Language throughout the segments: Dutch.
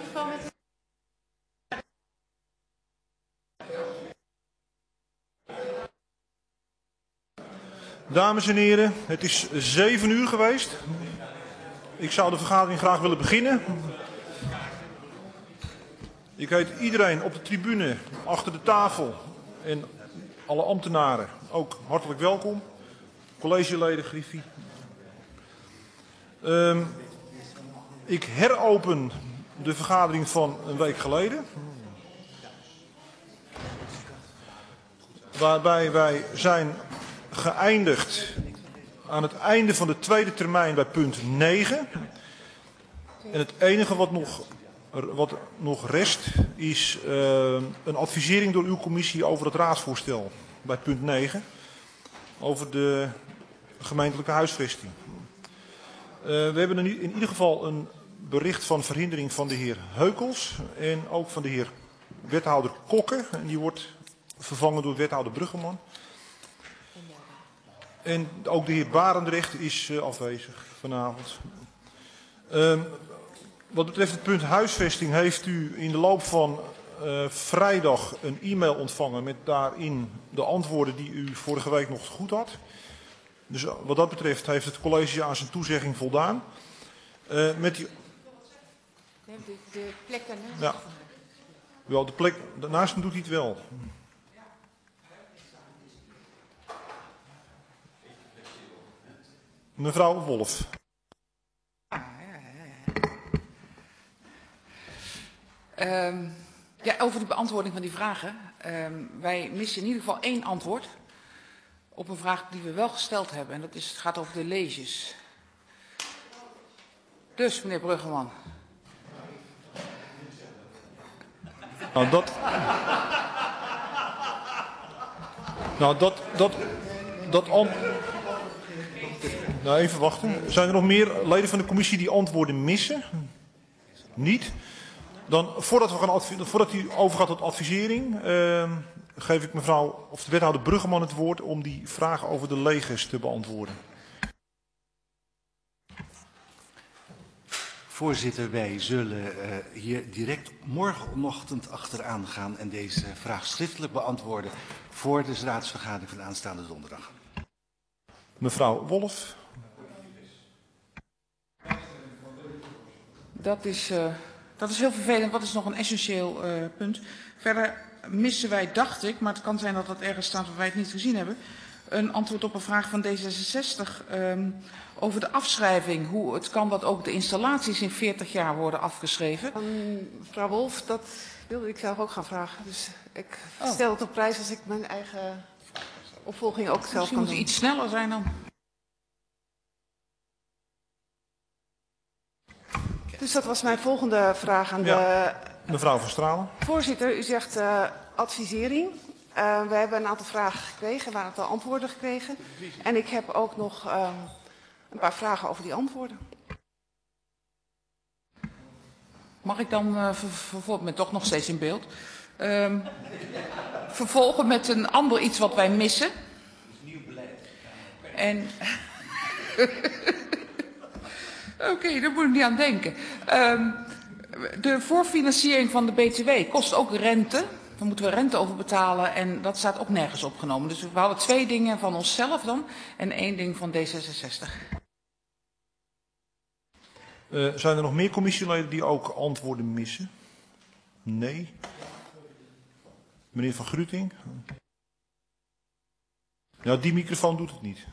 microfoon met... Dames en heren, het is 7 uur geweest. Ik zou de vergadering graag willen beginnen. Ik heet iedereen op de tribune, achter de tafel en alle ambtenaren ook hartelijk welkom. Collegeleden, Griffie. Ik heropen de vergadering van een week geleden. Waarbij wij zijn geëindigd aan het einde van de tweede termijn bij punt 9. En het enige wat nog rest is een advisering door uw commissie over het raadsvoorstel bij punt 9. Over de gemeentelijke huisvesting. We hebben in ieder geval een bericht van verhindering van de heer Heukels en ook van de heer wethouder Kokke. En die wordt vervangen door wethouder Bruggeman. En ook de heer Barendrecht is afwezig vanavond. Wat betreft het punt huisvesting heeft u in de loop van vrijdag een e-mail ontvangen met daarin de antwoorden die u vorige week nog goed had. Dus wat dat betreft heeft het college aan zijn toezegging voldaan. Met die... De plek daarnaast. Ja. Wel, de plek daarnaast doet hij het wel. Mevrouw Wolf. Ja, over de beantwoording van die vragen. Wij missen in ieder geval 1 antwoord op een vraag die we wel gesteld hebben. En dat is, het gaat over de leges. Dus, meneer Bruggeman. Nou, even wachten. Zijn er nog meer leden van de commissie die antwoorden missen? Niet. Dan, voordat u overgaat tot advisering, geef ik mevrouw of de wethouder Bruggeman het woord om die vragen over de leges te beantwoorden. Voorzitter, wij zullen hier direct morgenochtend achteraan gaan en deze vraag schriftelijk beantwoorden voor de raadsvergadering van aanstaande donderdag. Mevrouw Wolf. Dat is heel vervelend. Dat is nog een essentieel punt. Verder missen wij, dacht ik, maar het kan zijn dat dat ergens staat waar wij het niet gezien hebben, een antwoord op een vraag van D66 over de afschrijving. Hoe het kan dat ook de installaties in 40 jaar worden afgeschreven. Mevrouw Wolf, dat wilde ik zelf ook gaan vragen. Dus ik stel het op prijs als ik mijn eigen opvolging ook zelf kan doen. Misschien moet het iets sneller zijn dan. Dus dat was mijn volgende vraag aan de... Mevrouw van Stralen. Voorzitter, u zegt advisering. We hebben een aantal vragen gekregen, een aantal antwoorden gekregen. En ik heb ook nog een paar vragen over die antwoorden. Mag ik dan vervolgen, met toch nog steeds in beeld, vervolgen met een ander iets wat wij missen? Nieuw beleid. En... Oké, daar moet ik niet aan denken. De voorfinanciering van de BTW kost ook rente. Daar moeten we rente over betalen en dat staat ook nergens opgenomen. Dus we hadden 2 dingen van onszelf dan en 1 ding van D66. Zijn er nog meer commissieleden die ook antwoorden missen? Nee. Meneer Van Gruting? Ja, die microfoon doet het niet.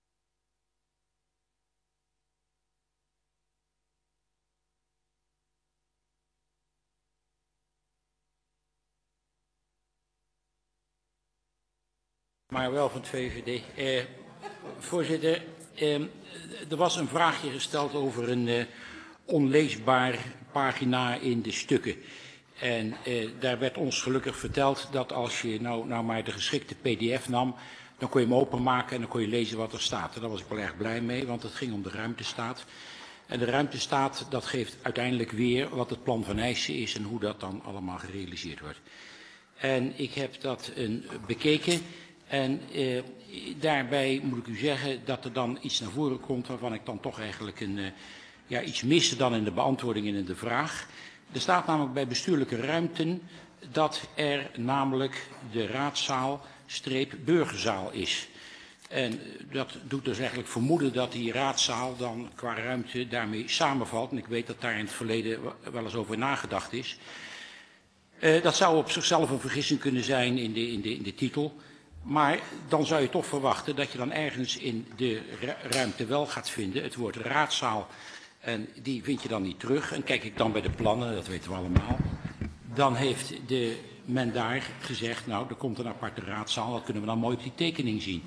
Maar wel van het VVD. Voorzitter, er was een vraagje gesteld over een onleesbaar pagina in de stukken. En daar werd ons gelukkig verteld dat als je nou maar de geschikte PDF nam, dan kon je hem openmaken en dan kon je lezen wat er staat. En daar was ik wel erg blij mee, want het ging om de ruimtestaat. En de ruimtestaat, dat geeft uiteindelijk weer wat het plan van eisen is en hoe dat dan allemaal gerealiseerd wordt. En ik heb dat bekeken. En daarbij moet ik u zeggen dat er dan iets naar voren komt waarvan ik dan toch eigenlijk iets miste dan in de beantwoording en in de vraag. Er staat namelijk bij bestuurlijke ruimten dat er namelijk de raadzaal burgerzaal is. En dat doet dus eigenlijk vermoeden dat die raadzaal dan qua ruimte daarmee samenvalt. En ik weet dat daar in het verleden wel eens over nagedacht is. Dat zou op zichzelf een vergissing kunnen zijn in de titel. Maar dan zou je toch verwachten dat je dan ergens in de ruimte wel gaat vinden het woord raadzaal. En die vind je dan niet terug. En kijk ik dan bij de plannen, dat weten we allemaal. Dan heeft men daar gezegd, nou, er komt een aparte raadzaal. Dat kunnen we dan mooi op die tekening zien.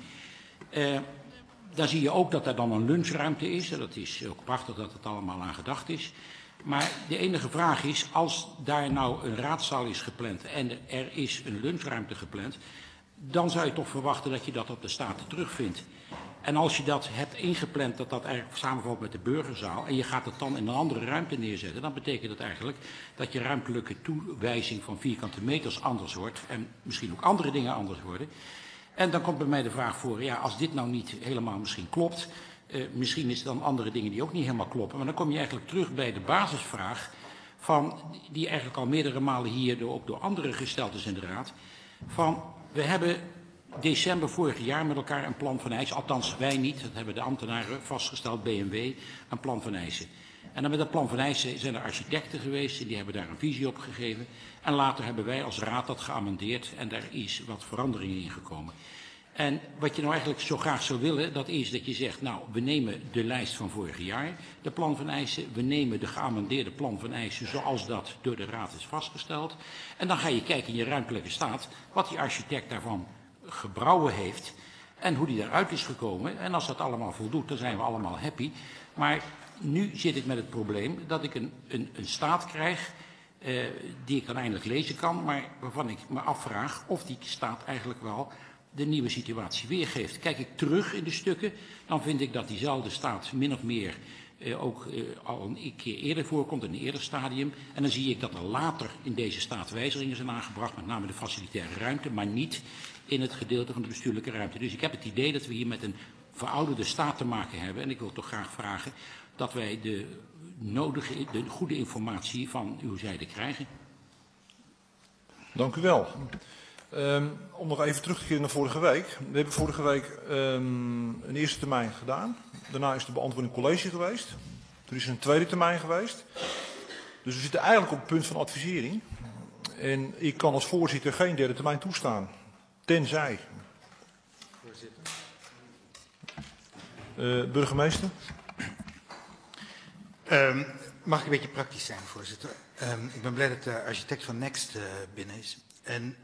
Dan zie je ook dat er dan een lunchruimte is. En dat is ook prachtig dat het allemaal aan gedacht is. Maar de enige vraag is, als daar nou een raadzaal is gepland en er is een lunchruimte gepland, dan zou je toch verwachten dat je dat op de staten terugvindt. En als je dat hebt ingepland, dat dat eigenlijk samenvalt met de burgerzaal, en je gaat het dan in een andere ruimte neerzetten, dan betekent dat eigenlijk dat je ruimtelijke toewijzing van vierkante meters anders wordt, en misschien ook andere dingen anders worden. En dan komt bij mij de vraag voor, ja, als dit nou niet helemaal misschien klopt, misschien is er dan andere dingen die ook niet helemaal kloppen, maar dan kom je eigenlijk terug bij de basisvraag, die eigenlijk al meerdere malen hier ook door anderen gesteld is in de Raad, we hebben december vorig jaar met elkaar een plan van eisen, althans wij niet, dat hebben de ambtenaren vastgesteld, BMW, een plan van eisen. En dan met dat plan van eisen zijn er architecten geweest en die hebben daar een visie op gegeven. En later hebben wij als raad dat geamendeerd en daar is wat veranderingen in gekomen. En wat je nou eigenlijk zo graag zou willen, dat is dat je zegt, nou, we nemen de lijst van vorig jaar, de plan van eisen, we nemen de geamendeerde plan van eisen zoals dat door de raad is vastgesteld. En dan ga je kijken in je ruimtelijke staat wat die architect daarvan gebrouwen heeft en hoe die daaruit is gekomen. En als dat allemaal voldoet, dan zijn we allemaal happy. Maar nu zit ik met het probleem dat ik een staat krijg die ik dan eindelijk lezen kan, maar waarvan ik me afvraag of die staat eigenlijk wel de nieuwe situatie weergeeft. Kijk ik terug in de stukken, dan vind ik dat diezelfde staat min of meer ook al een keer eerder voorkomt, in een eerder stadium. En dan zie ik dat er later in deze staat wijzigingen zijn aangebracht, met name de facilitaire ruimte, maar niet in het gedeelte van de bestuurlijke ruimte. Dus ik heb het idee dat we hier met een verouderde staat te maken hebben. En ik wil toch graag vragen dat wij de goede informatie van uw zijde krijgen. Dank u wel. Om nog even terug te keren naar vorige week. We hebben vorige week een eerste termijn gedaan. Daarna is de beantwoording college geweest. Er is een tweede termijn geweest. Dus we zitten eigenlijk op het punt van advisering. En ik kan als voorzitter geen derde termijn toestaan. Tenzij. Voorzitter. Burgemeester. Mag ik een beetje praktisch zijn, voorzitter? Ik ben blij dat de architect van Next binnen is. En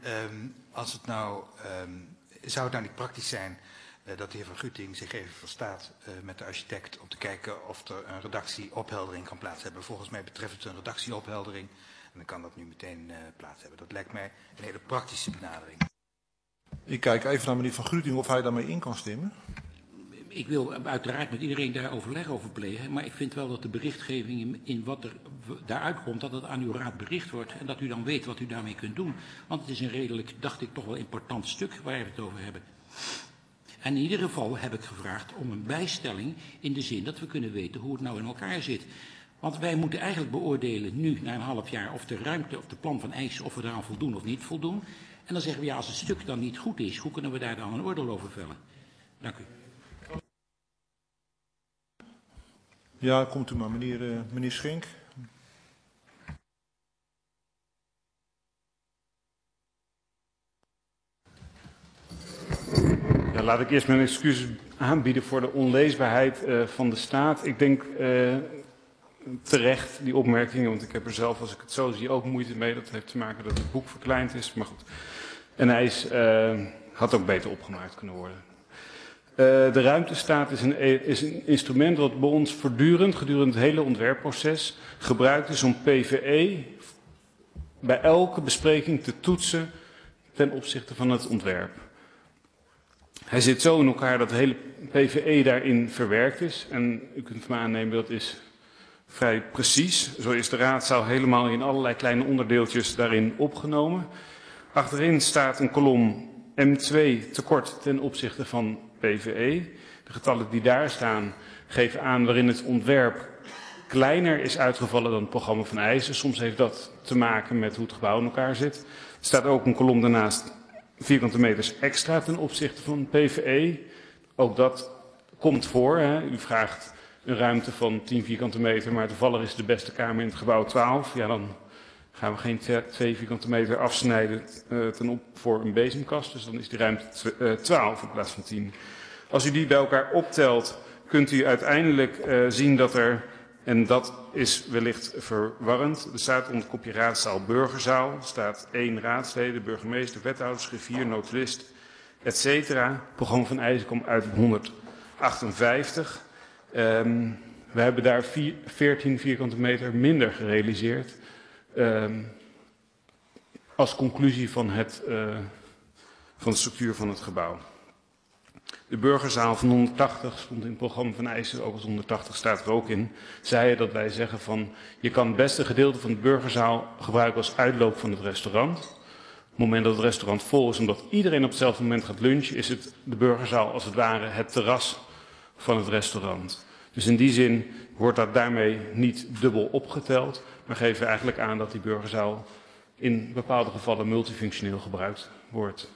zou het nou niet praktisch zijn dat de heer Van Guting zich even verstaat met de architect om te kijken of er een redactieopheldering kan plaats hebben. Volgens mij betreft het een redactieopheldering en dan kan dat nu meteen plaats hebben. Dat lijkt mij een hele praktische benadering. Ik kijk even naar meneer Van Guting of hij daarmee in kan stemmen. Ik wil uiteraard met iedereen daar overleg over plegen, maar ik vind wel dat de berichtgeving in wat er daaruit komt, dat het aan uw raad bericht wordt en dat u dan weet wat u daarmee kunt doen. Want het is een redelijk, dacht ik, toch wel important stuk waar we het over hebben. En in ieder geval heb ik gevraagd om een bijstelling in de zin dat we kunnen weten hoe het nou in elkaar zit. Want wij moeten eigenlijk beoordelen nu, na een half jaar, of de ruimte of de plan van eisen, of we daaraan voldoen of niet voldoen. En dan zeggen we, ja, als het stuk dan niet goed is, hoe kunnen we daar dan een oordeel over vellen? Dank u. Ja, komt u maar, meneer Schenk. Ja, laat ik eerst mijn excuses aanbieden voor de onleesbaarheid van de staat. Ik denk terecht die opmerkingen, want ik heb er zelf, als ik het zo zie, ook moeite mee. Dat heeft te maken dat het boek verkleind is, maar goed. En hij had ook beter opgemaakt kunnen worden. De ruimtestaat is een instrument wat bij ons voortdurend, gedurende het hele ontwerpproces, gebruikt is om PVE bij elke bespreking te toetsen ten opzichte van het ontwerp. Hij zit zo in elkaar dat de hele PVE daarin verwerkt is. En u kunt van me aannemen dat is vrij precies. Zo is de raadzaal helemaal in allerlei kleine onderdeeltjes daarin opgenomen. Achterin staat een kolom M2 tekort ten opzichte van PVE. De getallen die daar staan geven aan waarin het ontwerp kleiner is uitgevallen dan het programma van eisen. Soms heeft dat te maken met hoe het gebouw in elkaar zit. Er staat ook een kolom daarnaast vierkante meters extra ten opzichte van PVE. Ook dat komt voor. Hè. U vraagt een ruimte van 10 vierkante meter, maar toevallig is de beste kamer in het gebouw 12. Ja, dan gaan we geen 2 vierkante meter afsnijden voor een bezemkast. Dus dan is die ruimte 12 in plaats van 10. Als u die bij elkaar optelt, kunt u uiteindelijk zien dat er, en dat is wellicht verwarrend, er staat onder het kopje raadzaal burgerzaal, er staat 1 raadsleden, burgemeester, wethouders, griffier, notulist, etc. Het programma van eisen komt uit op 158. We hebben daar 14 vierkante meter minder gerealiseerd. Als conclusie van de structuur van het gebouw. De burgerzaal van 180 stond in het programma van eisen, ook als 180 staat er ook in, zei dat wij zeggen van, je kan het beste gedeelte van de burgerzaal gebruiken als uitloop van het restaurant. Op het moment dat het restaurant vol is, omdat iedereen op hetzelfde moment gaat lunchen, is het de burgerzaal als het ware het terras van het restaurant. Dus in die zin wordt dat daarmee niet dubbel opgeteld, maar geven we eigenlijk aan dat die burgerzaal in bepaalde gevallen multifunctioneel gebruikt wordt.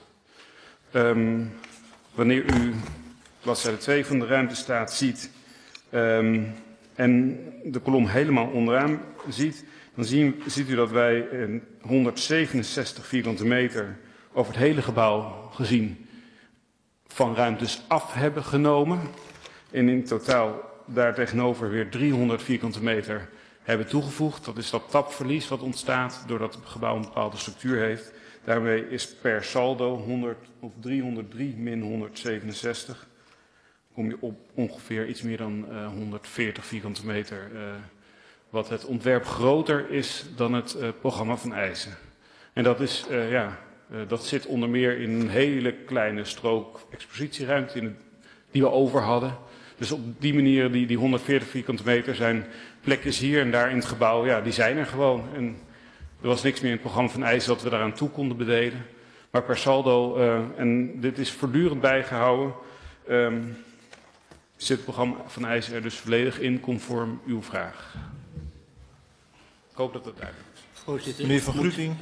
Wanneer u bladzijde 2 van de ruimtestaat ziet en de kolom helemaal onderaan ziet, dan ziet u dat wij 167 vierkante meter over het hele gebouw gezien van ruimtes af hebben genomen. En in totaal daartegenover weer 300 vierkante meter hebben toegevoegd. Dat is dat tapverlies wat ontstaat doordat het gebouw een bepaalde structuur heeft. Daarmee is per saldo 303 min 167. Kom je op ongeveer iets meer dan 140 vierkante meter. Wat het ontwerp groter is dan het programma van eisen. En dat is, dat zit onder meer in een hele kleine strook expositieruimte die we over hadden. Dus op die manier, die 140 vierkante meter zijn plekjes hier en daar in het gebouw, ja, die zijn er gewoon. En er was niks meer in het programma van eisen dat we daaraan toe konden bedelen. Maar per saldo, en dit is voortdurend bijgehouden, zit het programma van eisen er dus volledig in conform uw vraag. Ik hoop dat dat duidelijk is. Voorzitter, Meneer Van Gruting.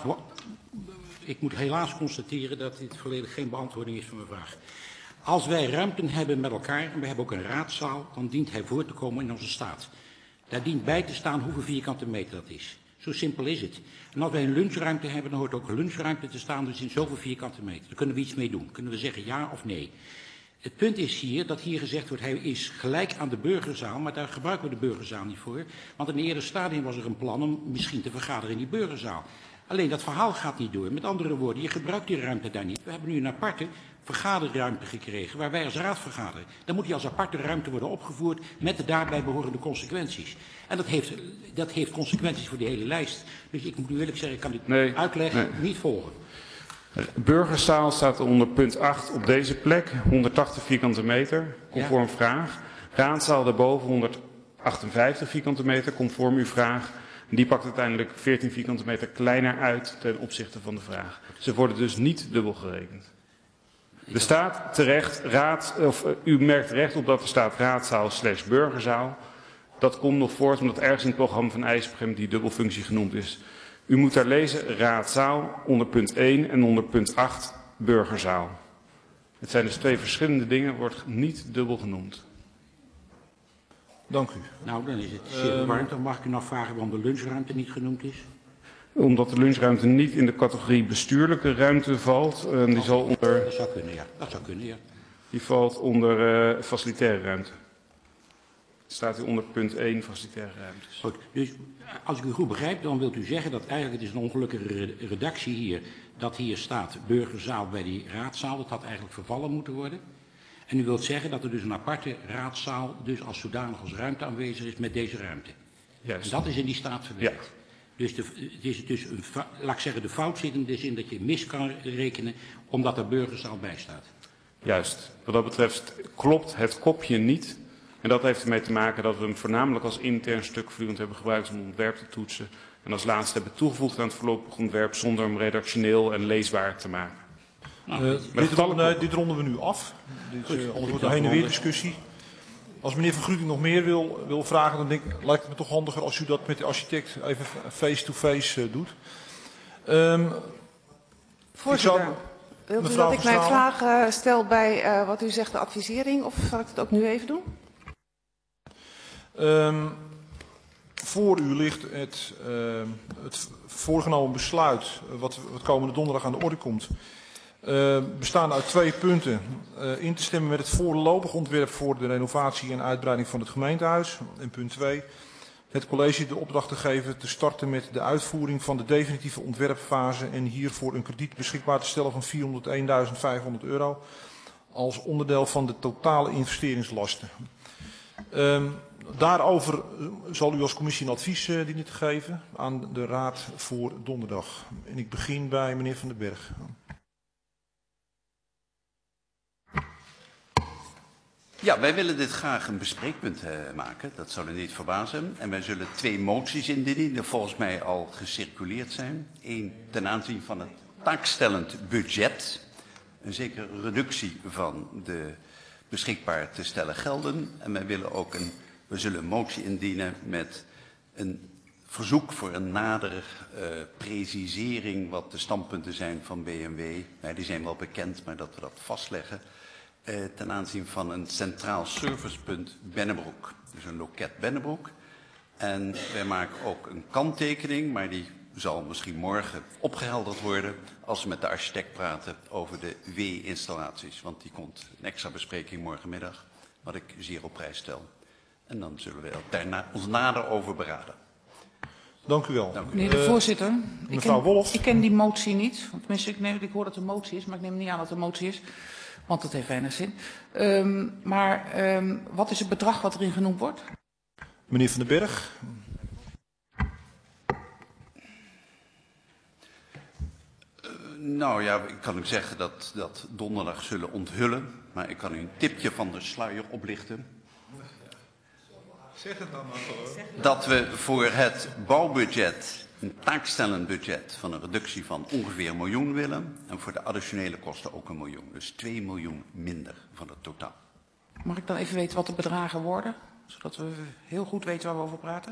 Ik moet helaas constateren dat dit volledig geen beantwoording is van mijn vraag. Als wij ruimte hebben met elkaar, en we hebben ook een raadzaal, dan dient hij voor te komen in onze staat. Daar dient bij te staan hoeveel vierkante meter dat is. Zo simpel is het. En als wij een lunchruimte hebben, dan hoort ook een lunchruimte te staan, dus in zoveel vierkante meter. Daar kunnen we iets mee doen. Kunnen we zeggen ja of nee. Het punt is hier dat hier gezegd wordt, hij is gelijk aan de burgerzaal, maar daar gebruiken we de burgerzaal niet voor. Want in een eerder stadium was er een plan om misschien te vergaderen in die burgerzaal. Alleen dat verhaal gaat niet door. Met andere woorden, je gebruikt die ruimte daar niet. We hebben nu een aparte vergaderruimte gekregen waar wij als raad vergaderen. Dan moet die als aparte ruimte worden opgevoerd met de daarbij behorende consequenties. En dat heeft consequenties voor die hele lijst. Dus ik moet u eerlijk zeggen, ik kan dit uitleggen niet volgen. Burgerzaal staat onder punt 8 op deze plek, 180 vierkante meter, conform vraag. Raadzaal daarboven 158 vierkante meter, conform uw vraag. Die pakt uiteindelijk 14 vierkante meter kleiner uit ten opzichte van de vraag. Ze worden dus niet dubbel gerekend. Er staat terecht, u merkt terecht op dat er staat raadzaal / burgerzaal. Dat komt nog voort omdat ergens in het programma van eisen op een gegeven moment die dubbelfunctie genoemd is. U moet daar lezen raadzaal onder punt 1 en onder punt 8 burgerzaal. Het zijn dus twee verschillende dingen, wordt niet dubbel genoemd. Dank u. Nou, dan is het zeer verwarrend. Dan mag ik u nog vragen waarom de lunchruimte niet genoemd is. Omdat de lunchruimte niet in de categorie bestuurlijke ruimte valt. Die zal onder... Dat zou kunnen, ja. Dat zou kunnen, ja. Die valt onder facilitaire ruimte. Staat u onder punt 1 facilitaire ruimtes. Goed, dus als ik u goed begrijp, dan wilt u zeggen dat eigenlijk het is een ongelukkige redactie hier. Dat hier staat burgerzaal bij die raadzaal. Dat had eigenlijk vervallen moeten worden. En u wilt zeggen dat er dus een aparte raadzaal dus als zodanig als ruimte aanwezig is met deze ruimte. Juist. En dat is in die staat verwerkt. Ja. Dus het is dus laat ik zeggen, de fout zit in de zin dat je mis kan rekenen omdat er burgerzaal bij staat. Juist. Wat dat betreft klopt het kopje niet. En dat heeft ermee te maken dat we hem voornamelijk als intern stuk vloeiend hebben gebruikt om ontwerp te toetsen. En als laatste hebben toegevoegd aan het voorlopig ontwerp zonder hem redactioneel en leesbaar te maken. Dit ronden we nu af. Dit is anders wordt een heen en weer discussie. Als meneer Van Gruting nog meer wil vragen, dan lijkt het me toch handiger als u dat met de architect even face-to-face doet. Voorzitter, wilt u dat ik mijn vraag stel bij wat u zegt, de advisering, of zal ik het ook nu even doen? Voor u ligt het voorgenomen besluit, wat komende donderdag aan de orde komt, bestaande uit 2 punten. In te stemmen met het voorlopig ontwerp voor de renovatie en uitbreiding van het gemeentehuis. En punt 2, het college de opdracht te geven te starten met de uitvoering van de definitieve ontwerpfase en hiervoor een krediet beschikbaar te stellen van €401.500 als onderdeel van de totale investeringslasten. Daarover zal u als commissie een advies dienen te geven aan de raad voor donderdag. En ik begin bij meneer Van den Berg. Ja, wij willen dit graag een bespreekpunt maken. Dat zou u niet verbazen. En wij zullen 2 moties indienen die volgens mij al gecirculeerd zijn. 1 ten aanzien van het taakstellend budget. Een zekere reductie van de beschikbaar te stellen gelden. En wij willen ook we zullen een motie indienen met een verzoek voor een nadere precisering wat de standpunten zijn van BMW. Die zijn wel bekend, maar dat we dat vastleggen. Ten aanzien van een centraal servicepunt Bennebroek. Dus een loket Bennebroek. En wij maken ook een kanttekening, maar die zal misschien morgen opgehelderd worden als we met de architect praten over de W-installaties. Want die komt een extra bespreking morgenmiddag, wat ik zeer op prijs stel. En dan zullen we daarna ons nader over beraden. Dank u wel. Dank u. Meneer de voorzitter, mevrouw Wolff. Ik ken die motie niet. Tenminste, ik hoor dat het een motie is, maar ik neem niet aan dat het een motie is. Want dat heeft weinig zin. Wat is het bedrag wat erin genoemd wordt? Meneer Van den Berg. Nou ja, ik kan u zeggen dat donderdag zullen onthullen. Maar ik kan u een tipje van de sluier oplichten. Zeg het dan maar gewoon. Dat we voor het bouwbudget een taakstellend budget van een reductie van ongeveer 1 miljoen willen. En voor de additionele kosten ook 1 miljoen. Dus 2 miljoen minder van het totaal. Mag ik dan even weten wat de bedragen worden? Zodat we heel goed weten waar we over praten.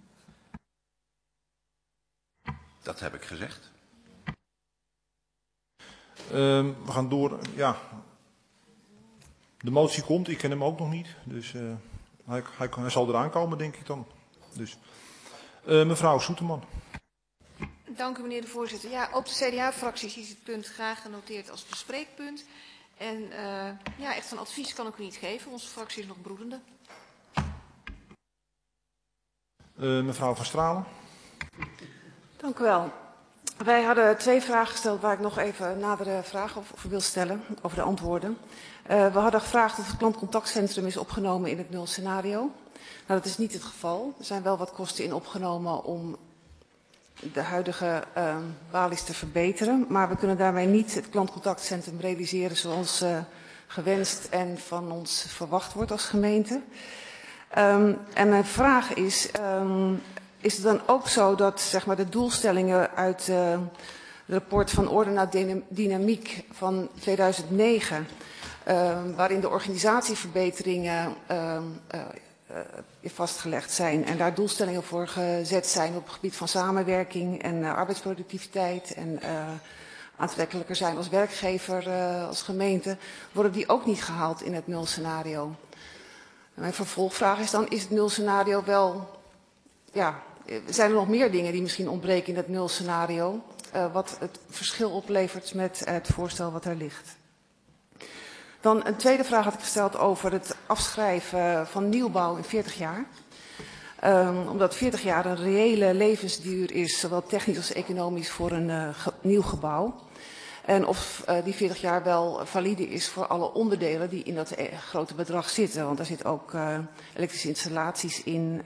Dat heb ik gezegd. We gaan door. Ja. De motie komt, ik ken hem ook nog niet. Dus hij zal eraan komen, denk ik dan. Dus, mevrouw Soeterman. Dank u, meneer de voorzitter. Ja, op de CDA-fractie is het punt graag genoteerd als bespreekpunt. En ja, echt een advies kan ik u niet geven. Onze fractie is nog broedende. Mevrouw Van Stralen. Dank u wel. Wij hadden 2 vragen gesteld waar ik nog even nadere vragen over wil stellen, over de antwoorden. We hadden gevraagd of het klantcontactcentrum is opgenomen in het nulscenario. Nou, dat is niet het geval. Er zijn wel wat kosten in opgenomen om de huidige balies te verbeteren. Maar we kunnen daarmee niet het klantcontactcentrum realiseren zoals gewenst en van ons verwacht wordt als gemeente. En mijn vraag is, is het dan ook zo dat zeg maar, de doelstellingen uit het rapport van Orde naar Dynamiek van 2009, waarin de organisatieverbeteringen vastgelegd zijn en daar doelstellingen voor gezet zijn op het gebied van samenwerking en arbeidsproductiviteit en aantrekkelijker zijn als werkgever, als gemeente, worden die ook niet gehaald in het nulscenario? Mijn vervolgvraag is dan, is het nulscenario wel, ja, zijn er nog meer dingen die misschien ontbreken in het nulscenario, wat het verschil oplevert met het voorstel wat er ligt? Dan een tweede vraag had ik gesteld over het afschrijven van nieuwbouw in 40 jaar. Omdat 40 jaar een reële levensduur is, zowel technisch als economisch, voor een nieuw gebouw. En of die 40 jaar wel valide is voor alle onderdelen die in dat grote bedrag zitten. Want daar zitten ook elektrische installaties in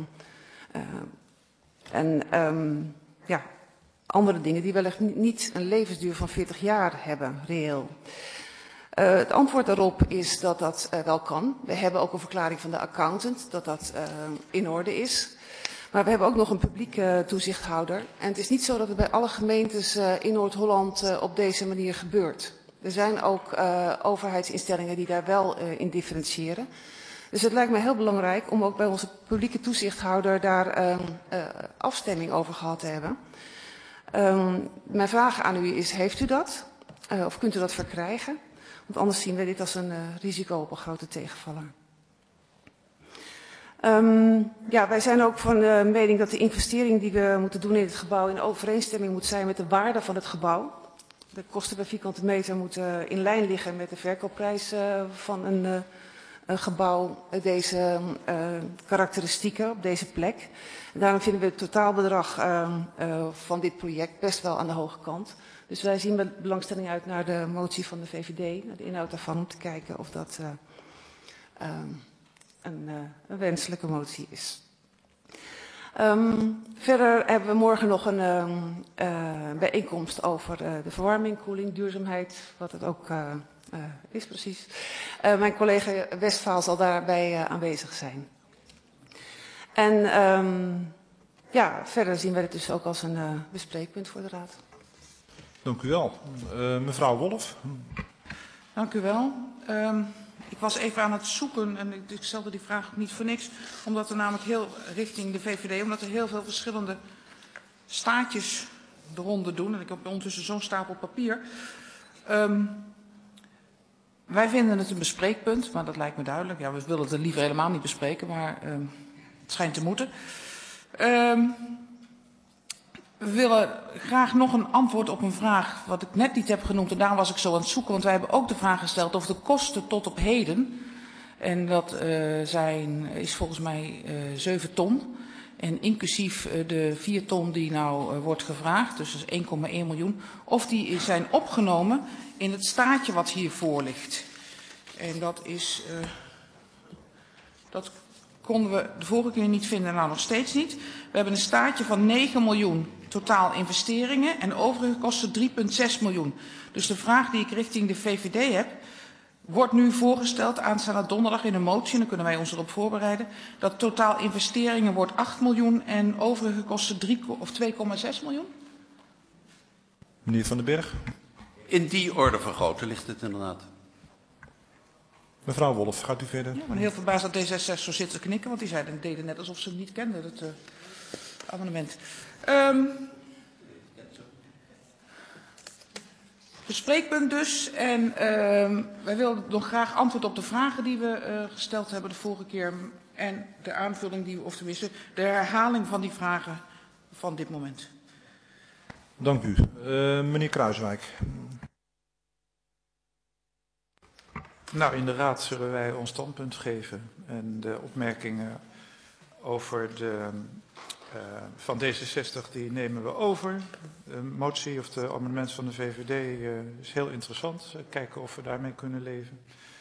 ja, andere dingen die wellicht niet een levensduur van 40 jaar hebben, reëel. Het antwoord daarop is dat dat wel kan. We hebben ook een verklaring van de accountant dat dat in orde is. Maar we hebben ook nog een publieke toezichthouder. En het is niet zo dat het bij alle gemeentes in Noord-Holland op deze manier gebeurt. Er zijn ook overheidsinstellingen die daar wel in differentiëren. Dus het lijkt me heel belangrijk om ook bij onze publieke toezichthouder daar afstemming over gehad te hebben. Mijn vraag aan u is, heeft u dat? Of kunt u dat verkrijgen? Want anders zien we dit als een risico op een grote tegenvaller. Ja, wij zijn ook van de mening dat de investering die we moeten doen in het gebouw in overeenstemming moet zijn met de waarde van het gebouw. De kosten per vierkante meter moeten in lijn liggen met de verkoopprijs van een gebouw deze karakteristieken op deze plek. En daarom vinden we het totaalbedrag van dit project best wel aan de hoge kant. Dus wij zien met belangstelling uit naar de motie van de VVD, naar de inhoud daarvan, om te kijken of dat een wenselijke motie is. Verder hebben we morgen nog een bijeenkomst over de verwarming, koeling, duurzaamheid, wat het ook is precies. Mijn collega Westphal zal daarbij aanwezig zijn. En ja, verder zien we het dus ook als een bespreekpunt voor de Raad. Dank u wel. Mevrouw Wolff. Dank u wel. Ik was even aan het zoeken en ik stelde die vraag niet voor niks, omdat er namelijk heel richting de VVD, omdat er heel veel verschillende staatjes de ronde doen. En ik heb ondertussen zo'n stapel papier. Wij vinden het een bespreekpunt, maar dat lijkt me duidelijk. Ja, we willen het liever helemaal niet bespreken, maar het schijnt te moeten. We willen graag nog een antwoord op een vraag wat ik net niet heb genoemd. En daarom was ik zo aan het zoeken, want wij hebben ook de vraag gesteld over de kosten tot op heden. En dat is volgens mij 7 ton. En inclusief de 4 ton die nou wordt gevraagd, dus 1,1 miljoen. Of die zijn opgenomen in het staatje wat hiervoor ligt. En dat is... dat konden we de vorige keer niet vinden, nou nog steeds niet. We hebben een staatje van 9 miljoen totaal investeringen en overige kosten 3,6 miljoen. Dus de vraag die ik richting de VVD heb, wordt nu voorgesteld aanstaande donderdag in een motie, en dan kunnen wij ons erop voorbereiden, dat totaal investeringen wordt 8 miljoen en overige kosten 2,6 miljoen? Meneer Van den Berg. In die orde van grootte ligt het inderdaad. Mevrouw Wolff, gaat u verder? Ja, ik ben heel verbaasd dat D66 zo zit te knikken, want die deden net alsof ze het niet kenden, het amendement. Bespreekpunt dus. En wij wilden nog graag antwoord op de vragen die we gesteld hebben de vorige keer. En de aanvulling die we, of tenminste de herhaling van die vragen van dit moment. Dank u. Meneer Kruijswijk. Nou, in de Raad zullen wij ons standpunt geven. En de opmerkingen over van D66 die nemen we over. De motie of de amendement van de VVD is heel interessant. Kijken of we daarmee kunnen leven.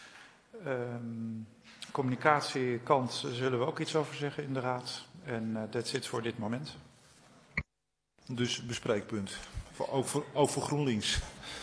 Communicatiekant zullen we ook iets over zeggen in de Raad. En that's it voor dit moment. Dus bespreekpunt. Ook voor GroenLinks.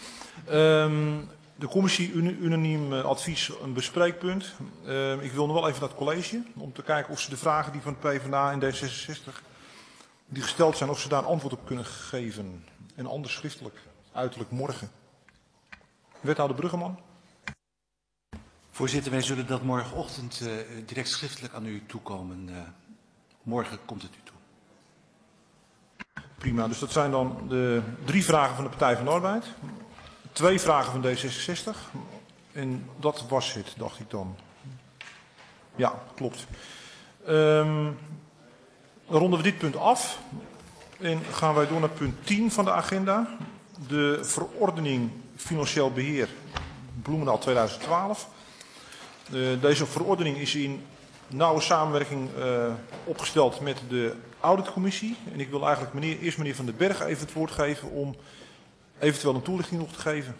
De commissie unaniem advies een bespreekpunt. Ik wil nog wel even naar het college om te kijken of ze de vragen die van het PvdA en D66 die gesteld zijn, of ze daar een antwoord op kunnen geven. En anders schriftelijk, uiterlijk morgen. Wethouder Bruggeman. Voorzitter, wij zullen dat morgenochtend direct schriftelijk aan u toekomen. Morgen komt het u toe. Prima, dus dat zijn dan de 3 vragen van de Partij van de Arbeid. 2 vragen van D66. En dat was het, dacht ik dan. Ja, klopt. Dan ronden we dit punt af. En gaan wij door naar punt 10 van de agenda. De verordening financieel beheer Bloemendaal 2012. Deze verordening is in nauwe samenwerking opgesteld met de auditcommissie. En ik wil eigenlijk eerst meneer Van den Berg even het woord geven om eventueel een toelichting nog te geven.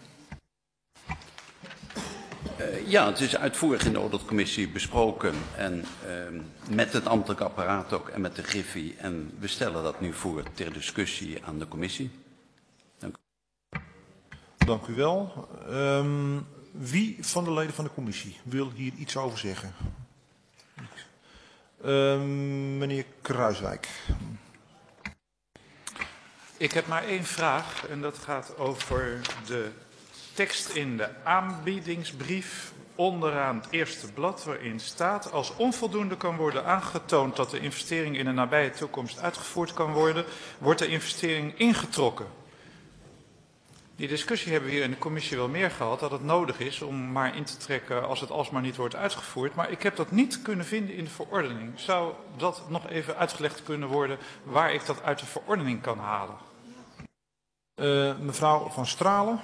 Ja, het is uitvoerig in de auditcommissie besproken en met het ambtelijk apparaat ook en met de Griffie. En we stellen dat nu voor ter discussie aan de commissie. Dank u. Dank u wel. Wie van de leden van de commissie wil hier iets over zeggen? Meneer Kruijswijk. Ik heb maar 1 vraag en dat gaat over de tekst in de aanbiedingsbrief onderaan het eerste blad waarin staat: als onvoldoende kan worden aangetoond dat de investering in de nabije toekomst uitgevoerd kan worden, wordt de investering ingetrokken. Die discussie hebben we hier in de commissie wel meer gehad, dat het nodig is om maar in te trekken als het alsmaar niet wordt uitgevoerd. Maar ik heb dat niet kunnen vinden in de verordening. Zou dat nog even uitgelegd kunnen worden waar ik dat uit de verordening kan halen? Mevrouw Van Stralen.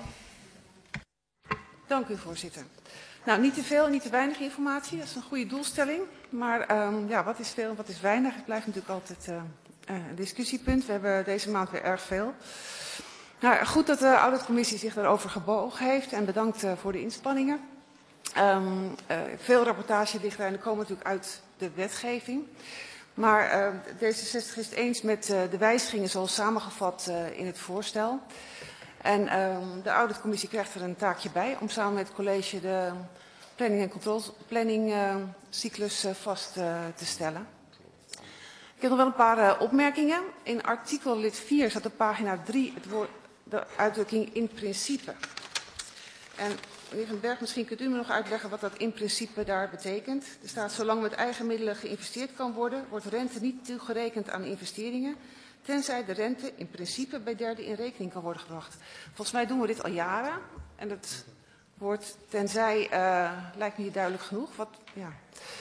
Dank u, voorzitter. Nou, niet te veel en niet te weinig informatie. Dat is een goede doelstelling. Maar ja, wat is veel en wat is weinig? Het blijft natuurlijk altijd een discussiepunt. We hebben deze maand weer erg veel. Nou, goed dat de auditcommissie zich daarover gebogen heeft en bedankt voor de inspanningen. Veel rapportage ligt daar en komen natuurlijk uit de wetgeving. Maar D66 is het eens met de wijzigingen zoals samengevat in het voorstel. En de auditcommissie krijgt er een taakje bij om samen met het college de planning- en controlecyclus vast te stellen. Ik heb nog wel een paar opmerkingen. In artikel lid 4 staat op pagina 3 de uitdrukking in principe. En meneer Van Berg, misschien kunt u me nog uitleggen wat dat in principe daar betekent. Er staat: zolang met eigen middelen geïnvesteerd kan worden, wordt rente niet toegerekend aan investeringen, tenzij de rente in principe bij derden in rekening kan worden gebracht. Volgens mij doen we dit al jaren. En het woord tenzij lijkt me hier duidelijk genoeg. Ja.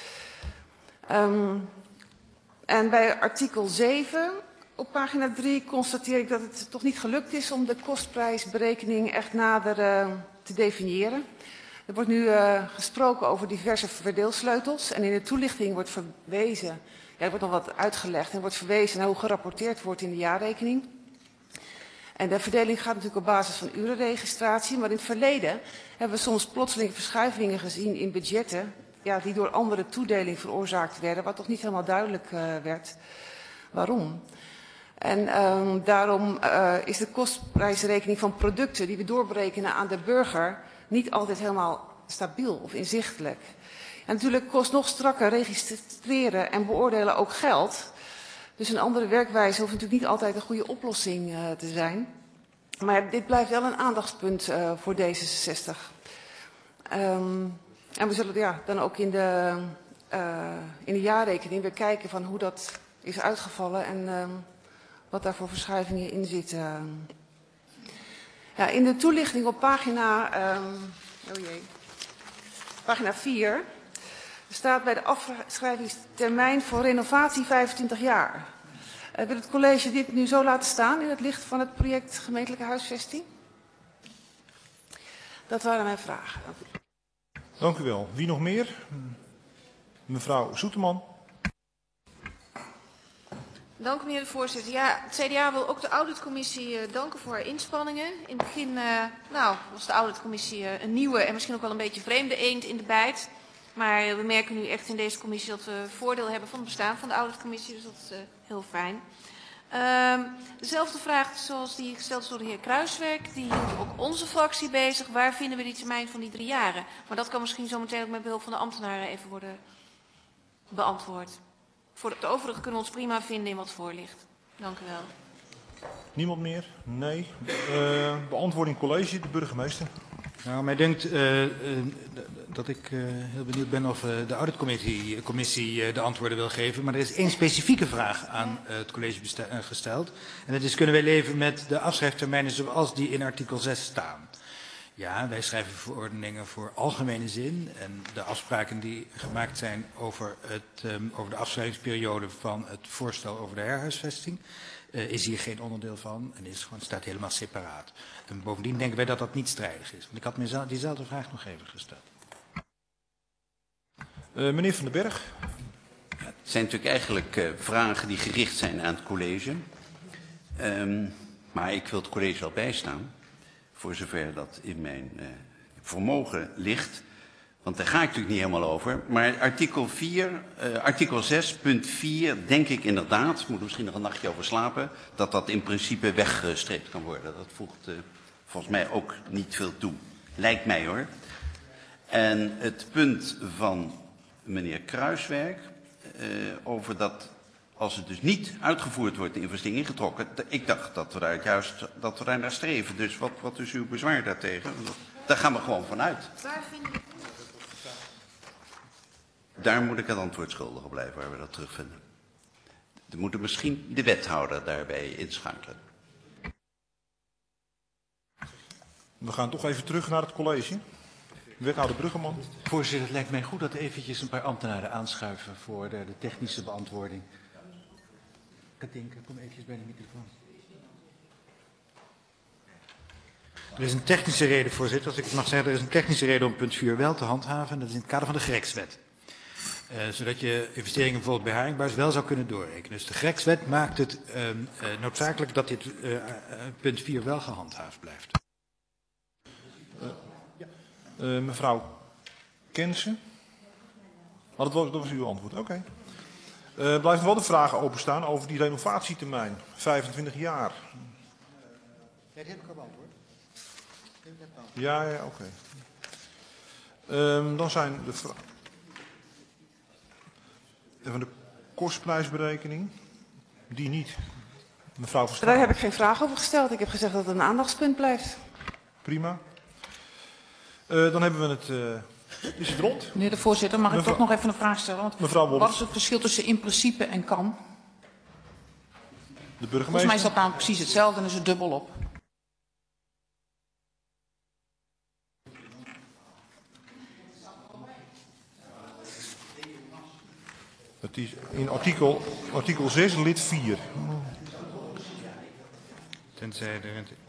En bij artikel 7 op pagina 3 constateer ik dat het toch niet gelukt is om de kostprijsberekening echt nader te definiëren. Er wordt nu gesproken over diverse verdeelsleutels en in de toelichting wordt verwezen, ja, er wordt nog wat uitgelegd en wordt verwezen naar hoe gerapporteerd wordt in de jaarrekening. En de verdeling gaat natuurlijk op basis van urenregistratie, maar in het verleden hebben we soms plotselinge verschuivingen gezien in budgetten, ja, die door andere toedeling veroorzaakt werden, wat toch niet helemaal duidelijk werd waarom. En daarom is de kostprijsrekening van producten die we doorberekenen aan de burger niet altijd helemaal stabiel of inzichtelijk. En natuurlijk kost nog strakker registreren en beoordelen ook geld. Dus een andere werkwijze hoeft natuurlijk niet altijd een goede oplossing te zijn. Maar dit blijft wel een aandachtspunt voor D66. En we zullen dan ook in de jaarrekening weer kijken van hoe dat is uitgevallen en wat daar voor verschuivingen in zitten. Ja, in de toelichting op pagina 4 staat bij de afschrijvingstermijn voor renovatie 25 jaar. Wil het college dit nu zo laten staan in het licht van het project gemeentelijke huisvesting? Dat waren mijn vragen. Dank u wel. Wie nog meer? Mevrouw Soeterman. Dank u, meneer de voorzitter. Ja, het CDA wil ook de auditcommissie danken voor haar inspanningen. In het begin was de auditcommissie een nieuwe en misschien ook wel een beetje vreemde eend in de bijt. Maar we merken nu echt in deze commissie dat we voordeel hebben van het bestaan van de auditcommissie. Dus dat is heel fijn. Dezelfde vraag zoals die gesteld is door de heer Kruiswijk. Die hield ook onze fractie bezig. Waar vinden we die termijn van die 3 jaren? Maar dat kan misschien zo meteen ook met behulp van de ambtenaren even worden beantwoord. Voor het overige kunnen we ons prima vinden in wat voor ligt. Dank u wel. Niemand meer? Nee. Beantwoording college, de burgemeester. Nou, mij denkt dat ik heel benieuwd ben of de auditcommissie de antwoorden wil geven. Maar er is één specifieke vraag aan het college gesteld. En dat is: kunnen wij leven met de afschrijftermijnen zoals die in artikel 6 staan? Ja, wij schrijven verordeningen voor algemene zin. En de afspraken die gemaakt zijn over de afschrijvingsperiode van het voorstel over de herhuisvesting is hier geen onderdeel van en staat helemaal separaat. En bovendien denken wij dat dat niet strijdig is. Want ik had me diezelfde vraag nog even gesteld. Meneer Van den Berg. Het zijn natuurlijk eigenlijk vragen die gericht zijn aan het college. Maar ik wil het college wel bijstaan. Voor zover dat in mijn vermogen ligt. Want daar ga ik natuurlijk niet helemaal over. Maar artikel 6.4 denk ik inderdaad, moet misschien nog een nachtje over slapen, dat dat in principe weggestreept kan worden. Dat voegt volgens mij ook niet veel toe. Lijkt mij hoor. En het punt van meneer Kruiswijk over dat als het dus niet uitgevoerd wordt, de investering ingetrokken. Ik dacht dat we daar juist naar streven. Dus wat is uw bezwaar daartegen? Daar gaan we gewoon vanuit. Waar vinden we daar moet ik het antwoord schuldig op blijven waar we dat terugvinden. We moeten misschien de wethouder daarbij inschakelen. We gaan toch even terug naar het college. Wethouder Bruggeman. Voorzitter, het lijkt mij goed dat eventjes een paar ambtenaren aanschuiven voor de technische beantwoording. Katinka, kom eventjes bij de microfoon. Er is een technische reden, voorzitter, als ik het mag zeggen, er is een technische reden om punt 4 wel te handhaven. En dat is in het kader van de GREX-wet. Zodat je investeringen bijvoorbeeld bij Haringbuis wel zou kunnen doorrekenen. Dus de GREX-wet maakt het noodzakelijk dat dit punt 4 wel gehandhaafd blijft. Mevrouw Kensen. Dat was uw antwoord, oké. Blijft wel de vraag openstaan over die renovatietermijn. 25 jaar. Ja, die heb ik al beantwoord. Ja, oké. Dan zijn de van de kostprijsberekening. Die niet. Mevrouw van Stralen. Daar heb ik geen vraag over gesteld. Ik heb gezegd dat het een aandachtspunt blijft. Prima. Dan hebben we het... is het rond? Meneer de voorzitter, mag ik toch nog even een vraag stellen? Want mevrouw Wolff. wat is het verschil tussen in principe en kan? De burgemeester. Volgens mij is dat namelijk precies hetzelfde en is het dubbel op. Het is in artikel 6, lid 4. Tenzij de rente...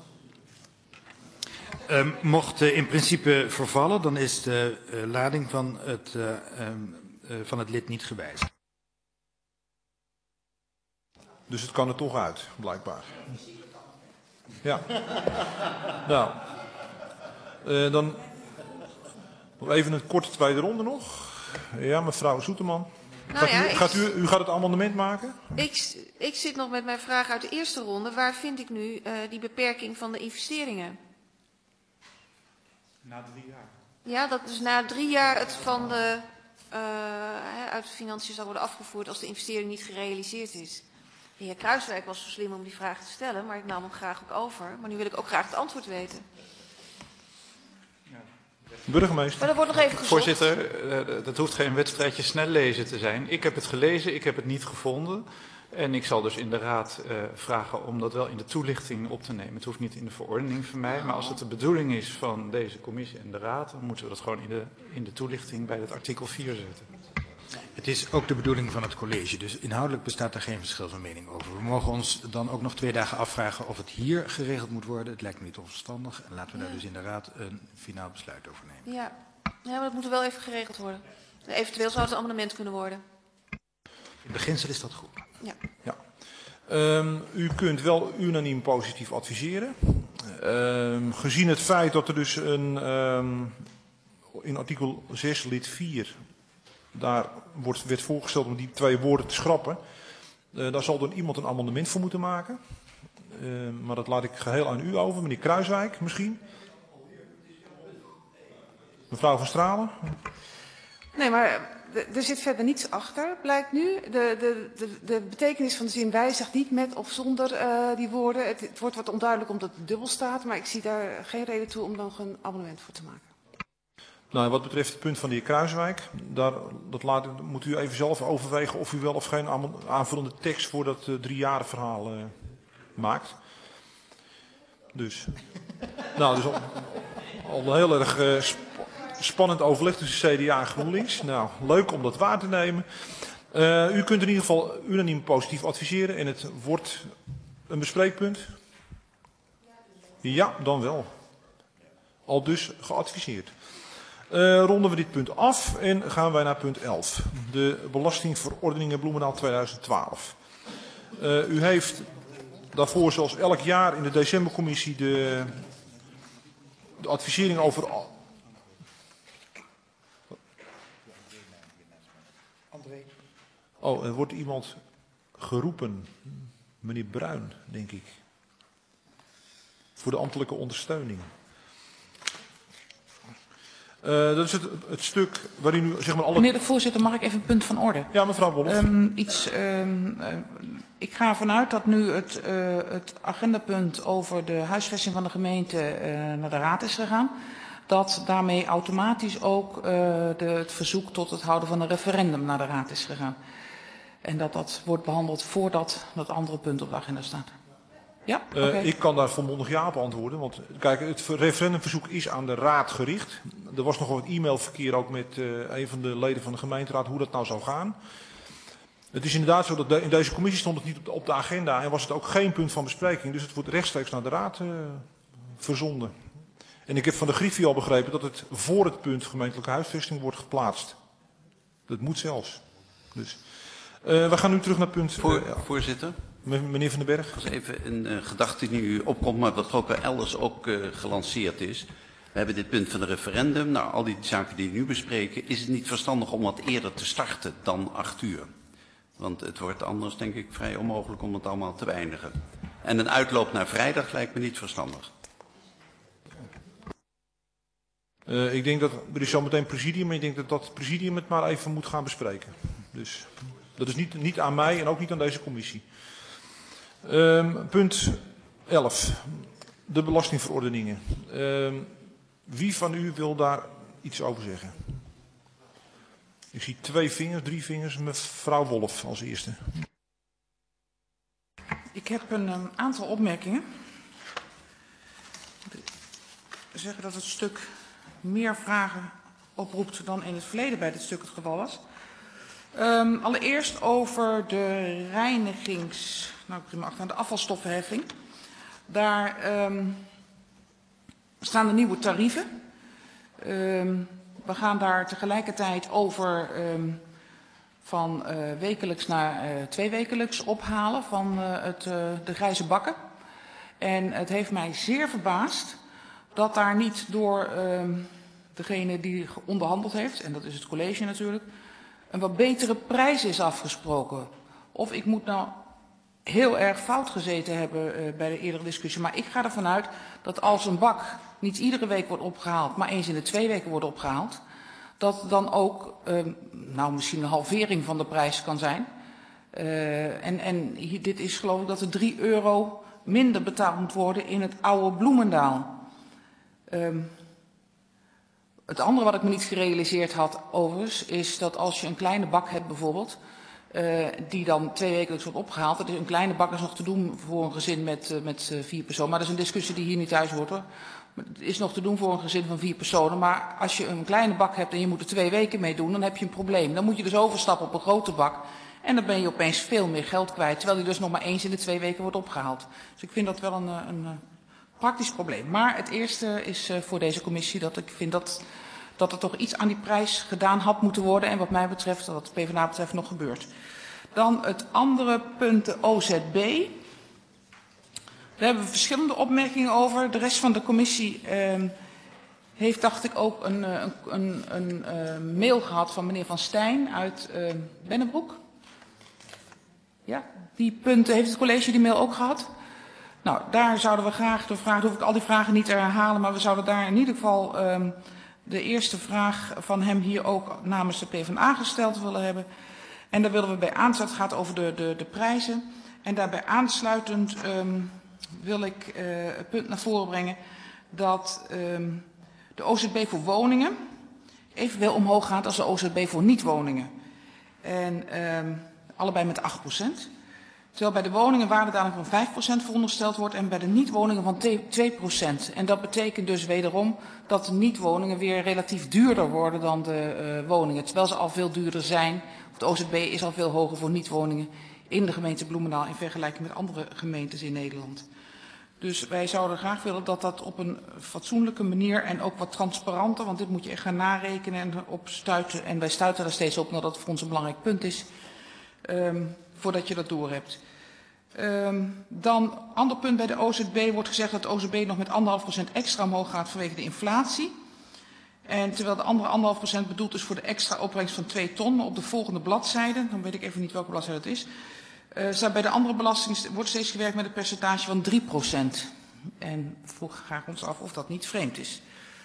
mocht in principe vervallen, dan is de lading van het lid niet gewijzigd. Dus het kan er toch uit, blijkbaar. Ja. Nou. Dan nog even een korte tweede ronde nog. Ja, mevrouw Soeterman. U gaat het amendement maken? Ik zit nog met mijn vraag uit de eerste ronde. Waar vind ik nu die beperking van de investeringen? Na 3 jaar. Ja, dat dus na 3 jaar het van de uit de financiën zal worden afgevoerd als de investering niet gerealiseerd is. De heer Kruiswijk was zo slim om die vraag te stellen, maar ik nam hem graag ook over. Maar nu wil ik ook graag het antwoord weten. Burgemeester. Maar dat wordt nog even gezocht. Voorzitter, dat hoeft geen wedstrijdje snel lezen te zijn. Ik heb het gelezen, ik heb het niet gevonden. En ik zal dus in de raad vragen om dat wel in de toelichting op te nemen. Het hoeft niet in de verordening van mij, maar als het de bedoeling is van deze commissie en de raad, dan moeten we dat gewoon in de toelichting bij het artikel 4 zetten. Het is ook de bedoeling van het college, dus inhoudelijk bestaat er geen verschil van mening over. We mogen ons dan ook nog 2 dagen afvragen of het hier geregeld moet worden. Het lijkt me niet onverstandig en laten we daar dus in de raad een finaal besluit over nemen. Ja, maar dat moet wel even geregeld worden. Eventueel zou het een amendement kunnen worden. In beginsel is dat goed. Ja. U kunt wel unaniem positief adviseren. Gezien het feit dat er dus in artikel 6 lid 4... daar werd voorgesteld om die 2 woorden te schrappen. Daar zal dan iemand een amendement voor moeten maken. Maar dat laat ik geheel aan u over. Meneer Kruiswijk misschien. Mevrouw van Stralen. Nee, maar er zit verder niets achter, blijkt nu. De betekenis van de zin wijzigt niet met of zonder die woorden. Het wordt wat onduidelijk omdat het dubbel staat. Maar ik zie daar geen reden toe om nog een amendement voor te maken. Nou, wat betreft het punt van de heer Kruiswijk, moet u even zelf overwegen of u wel of geen aanvullende tekst voor dat 3-jaren verhaal maakt. Dus, nou, dus al heel erg spannend overleg tussen CDA en GroenLinks. Nou, leuk om dat waar te nemen. U kunt in ieder geval unaniem positief adviseren en het wordt een bespreekpunt. Ja, dan wel. Al dus geadviseerd. Ronden we dit punt af en gaan wij naar punt 11. De belastingverordeningen Bloemendaal 2012. U heeft daarvoor zoals elk jaar in de decembercommissie de advisering over... Oh, er wordt iemand geroepen. Meneer Bruin, denk ik. Voor de ambtelijke ondersteuning. Dat is het stuk waarin u zeg maar alle... Meneer de voorzitter, mag ik even een punt van orde? Ja, mevrouw Wolff. Ik ga ervan uit dat nu het agendapunt over de huisvesting van de gemeente naar de raad is gegaan. dat daarmee automatisch ook het verzoek tot het houden van een referendum naar de Raad is gegaan. En dat wordt behandeld voordat dat andere punt op de agenda staat. Ja? Okay. Ik kan daar volmondig ja op antwoorden. Want kijk, het referendumverzoek is aan de Raad gericht. Er was nog wat e-mailverkeer ook met een van de leden van de gemeenteraad hoe dat nou zou gaan. Het is inderdaad zo dat in deze commissie stond het niet op de agenda en was het ook geen punt van bespreking. Dus het wordt rechtstreeks naar de Raad verzonden. En ik heb van de Griffie al begrepen dat het voor het punt gemeentelijke huisvesting wordt geplaatst. Dat moet zelfs. Dus, we gaan nu terug naar punt... Voorzitter. Meneer Van den Berg. Dat is even een gedachte die nu opkomt, maar wat ook elders ook gelanceerd is. We hebben dit punt van een referendum. Nou, al die zaken die we nu bespreken, is het niet verstandig om wat eerder te starten dan 8 uur. Want het wordt anders, denk ik, vrij onmogelijk om het allemaal te beëindigen. En een uitloop naar vrijdag lijkt me niet verstandig. Ik denk dat, er is zo meteen presidium, maar ik denk dat het presidium het maar even moet gaan bespreken. Dus dat is niet aan mij en ook niet aan deze commissie. Punt 11. De belastingverordeningen. Wie van u wil daar iets over zeggen? Ik zie 2 vingers, 3 vingers. Mevrouw Wolf als eerste. Ik heb een aantal opmerkingen. Zeggen dat het stuk meer vragen oproept dan in het verleden bij dit stuk het geval was. Allereerst over de de afvalstoffenheffing. Daar staan de nieuwe tarieven. We gaan daar tegelijkertijd over van wekelijks naar 2 wekelijks ophalen van de grijze bakken. En het heeft mij zeer verbaasd dat daar niet door degene die onderhandeld heeft, en dat is het college natuurlijk, een wat betere prijs is afgesproken. Of ik moet nou heel erg fout gezeten hebben bij de eerdere discussie. Maar ik ga ervan uit dat als een bak niet iedere week wordt opgehaald, maar eens in de 2 weken wordt opgehaald, dat dan ook misschien een halvering van de prijs kan zijn. Dit is geloof ik dat er €3 minder betaald moet worden in het oude Bloemendaal. Het andere wat ik me niet gerealiseerd had overigens, is dat als je een kleine bak hebt bijvoorbeeld, die dan 2 wekelijks wordt opgehaald. Dat is een kleine bak is nog te doen voor een gezin met 4 personen. Maar dat is een discussie die hier niet thuis hoort hoor. Het is nog te doen voor een gezin van 4 personen. Maar als je een kleine bak hebt en je moet er 2 weken mee doen, dan heb je een probleem. Dan moet je dus overstappen op een grote bak. En dan ben je opeens veel meer geld kwijt. Terwijl die dus nog maar eens in de 2 weken wordt opgehaald. Dus ik vind dat wel een praktisch probleem. Maar het eerste is voor deze commissie dat ik vind dat er toch iets aan die prijs gedaan had moeten worden. En wat mij betreft, wat de PvdA betreft, nog gebeurt. Dan het andere punt, de OZB. Daar hebben we verschillende opmerkingen over. De rest van de commissie heeft, dacht ik, ook een mail gehad van meneer Van Stijn uit Bennebroek. Ja, die punten, heeft het college die mail ook gehad? Nou, daar zouden we graag de vraag, hoef ik al die vragen niet te herhalen, maar we zouden daar in ieder geval de eerste vraag van hem hier ook namens de PvdA gesteld willen hebben. En daar willen we bij aansluiten, het gaat over de prijzen. En daarbij aansluitend wil ik het punt naar voren brengen dat de OZB voor woningen evenveel omhoog gaat als de OZB voor niet-woningen. En allebei met 8%. Terwijl bij de woningen waardedaling van 5% verondersteld wordt en bij de niet-woningen van 2%. En dat betekent dus wederom dat de niet-woningen weer relatief duurder worden dan de woningen. Terwijl ze al veel duurder zijn. Of de OZB is al veel hoger voor niet-woningen in de gemeente Bloemendaal in vergelijking met andere gemeentes in Nederland. Dus wij zouden graag willen dat dat op een fatsoenlijke manier en ook wat transparanter, want dit moet je echt gaan narekenen en op stuiten. En wij stuiten er steeds op dat het voor ons een belangrijk punt is. Voordat je dat doorhebt. Dan, ander punt bij de OZB wordt gezegd dat de OZB nog met 1,5% extra omhoog gaat vanwege de inflatie. En terwijl de andere 1,5% bedoeld is voor de extra opbrengst van 2 ton, maar op de volgende bladzijde, dan weet ik even niet welke bladzijde het is, staat bij de andere belasting wordt steeds gewerkt met een percentage van 3%. En vroeg graag ons af of dat niet vreemd is.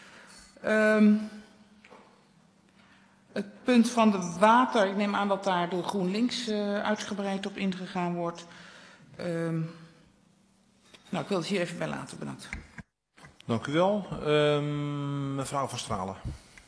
Het punt van de water, ik neem aan dat daar door GroenLinks uitgebreid op ingegaan wordt. Ik wil het hier even bij laten. Bedankt. Dank u wel. Mevrouw Van Stralen.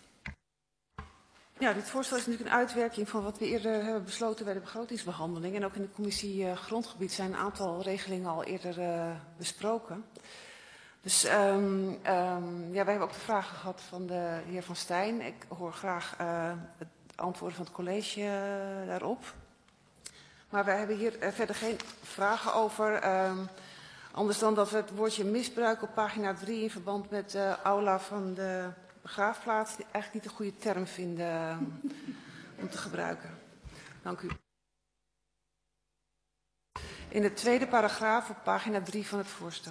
Ja, dit voorstel is natuurlijk een uitwerking van wat we eerder hebben besloten bij de begrotingsbehandeling. En ook in de commissie Grondgebied zijn een aantal regelingen al eerder besproken. Dus ja, wij hebben ook de vragen gehad van de heer Van Stijn. Ik hoor graag het antwoorden van het college daarop. Maar wij hebben hier verder geen vragen over. Anders dan dat we het woordje misbruik op pagina 3 in verband met de aula van de begraafplaats eigenlijk niet een goede term vinden om te gebruiken. Dank u. In de tweede paragraaf op pagina 3 van het voorstel.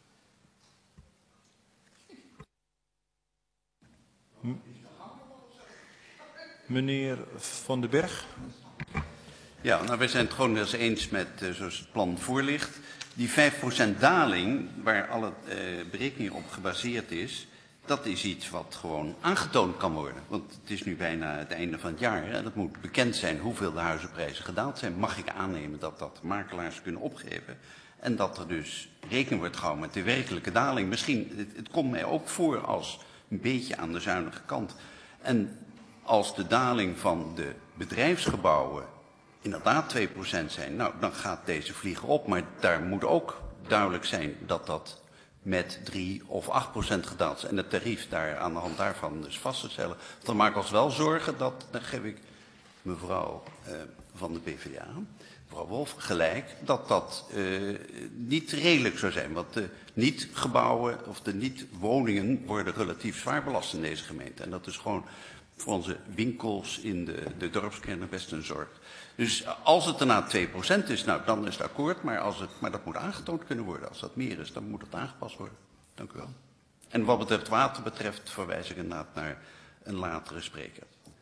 Meneer Van den Berg. Ja, nou, wij zijn het gewoon eens met zoals het plan voor ligt. Die 5% daling, waar alle berekeningen op gebaseerd is, dat is iets wat gewoon aangetoond kan worden. Want het is nu bijna het einde van het jaar en het moet bekend zijn hoeveel de huizenprijzen gedaald zijn. Mag ik aannemen dat dat makelaars kunnen opgeven en dat er dus rekening wordt gehouden met de werkelijke daling. Misschien, het komt mij ook voor als een beetje aan de zuinige kant. En als de daling van de bedrijfsgebouwen inderdaad 2% zijn, nou, dan gaat deze vlieger op. Maar daar moet ook duidelijk zijn dat dat met 3 of 8% gedaald is. En het tarief daar aan de hand daarvan dus vast te stellen. Dan maak ik ons wel zorgen dat, dan geef ik mevrouw van de PvdA, mevrouw Wolf, gelijk, dat dat niet redelijk zou zijn. Want de niet-gebouwen of de niet-woningen worden relatief zwaar belast in deze gemeente. En dat is gewoon voor onze winkels in de dorpskernen best een zorg. Dus als het daarna 2% is, nou, dan is het akkoord. Maar dat moet aangetoond kunnen worden. Als dat meer is, dan moet het aangepast worden. Dank u wel. En wat betreft water betreft verwijs ik inderdaad naar een latere spreker.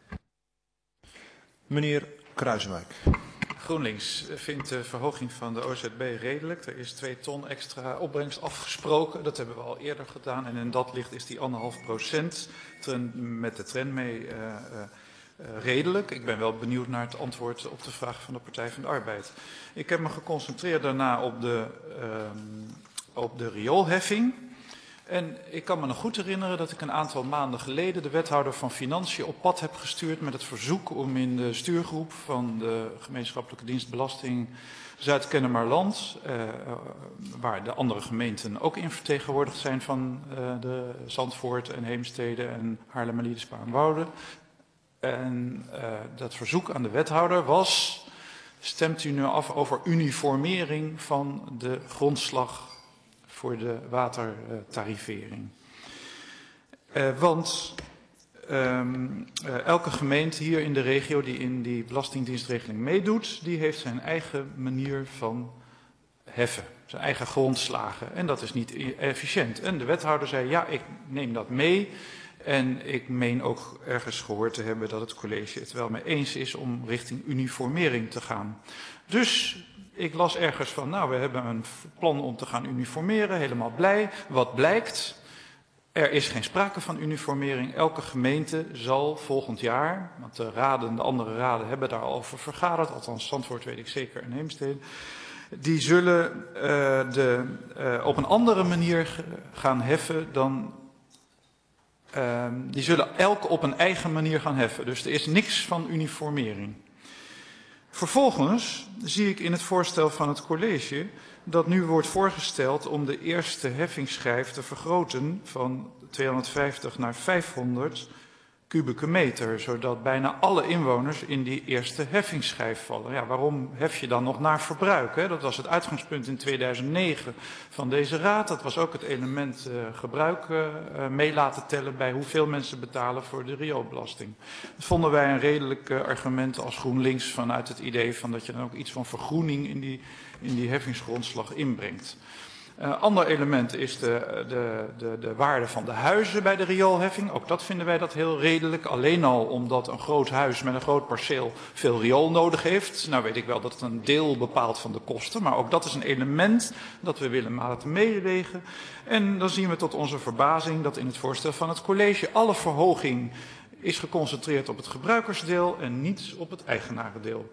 Meneer Kruijswijk. GroenLinks vindt de verhoging van de OZB redelijk. Er is 2 ton extra opbrengst afgesproken. Dat hebben we al eerder gedaan. En in dat licht is die 1,5% met de trend mee redelijk. Ik ben wel benieuwd naar het antwoord op de vraag van de Partij van de Arbeid. Ik heb me geconcentreerd daarna op de rioolheffing. En ik kan me nog goed herinneren dat ik een aantal maanden geleden de wethouder van Financiën op pad heb gestuurd met het verzoek om in de stuurgroep van de gemeenschappelijke dienst Belasting Zuid-Kennemerland, waar de andere gemeenten ook in vertegenwoordigd zijn van de Zandvoort en Heemstede en Haarlemmerliede, Spaarnwoude. En dat verzoek aan de wethouder was, stemt u nu af over uniformering van de grondslag voor de watertarivering. Want elke gemeente hier in de regio die in die belastingdienstregeling meedoet, die heeft zijn eigen manier van heffen, zijn eigen grondslagen. En dat is niet efficiënt. En de wethouder zei, ja, ik neem dat mee. En ik meen ook ergens gehoord te hebben dat het college het wel mee eens is om richting uniformering te gaan. Dus ik las ergens van, nou, we hebben een plan om te gaan uniformeren, helemaal blij. Wat blijkt? Er is geen sprake van uniformering. Elke gemeente zal volgend jaar, want de andere raden hebben daar al over vergaderd, althans Zandvoort weet ik zeker en Heemstede, die zullen op een andere manier gaan heffen dan. Die zullen elk op een eigen manier gaan heffen. Dus er is niks van uniformering. Vervolgens zie ik in het voorstel van het college dat nu wordt voorgesteld om de eerste heffingsschijf te vergroten van 250 naar 500 kubieke meter, zodat bijna alle inwoners in die eerste heffingsschijf vallen. Ja, waarom hef je dan nog naar verbruik? Hè? Dat was het uitgangspunt in 2009 van deze raad. Dat was ook het element gebruik mee laten tellen bij hoeveel mensen betalen voor de rioolbelasting. Dat vonden wij een redelijk argument als GroenLinks vanuit het idee van dat je dan ook iets van vergroening in die heffingsgrondslag inbrengt. Ander element is de waarde van de huizen bij de rioolheffing. Ook dat vinden wij dat heel redelijk. Alleen al omdat een groot huis met een groot perceel veel riool nodig heeft. Nou weet ik wel dat het een deel bepaalt van de kosten. Maar ook dat is een element dat we willen laten meewegen. En dan zien we tot onze verbazing dat in het voorstel van het college alle verhoging is geconcentreerd op het gebruikersdeel en niet op het eigenarendeel.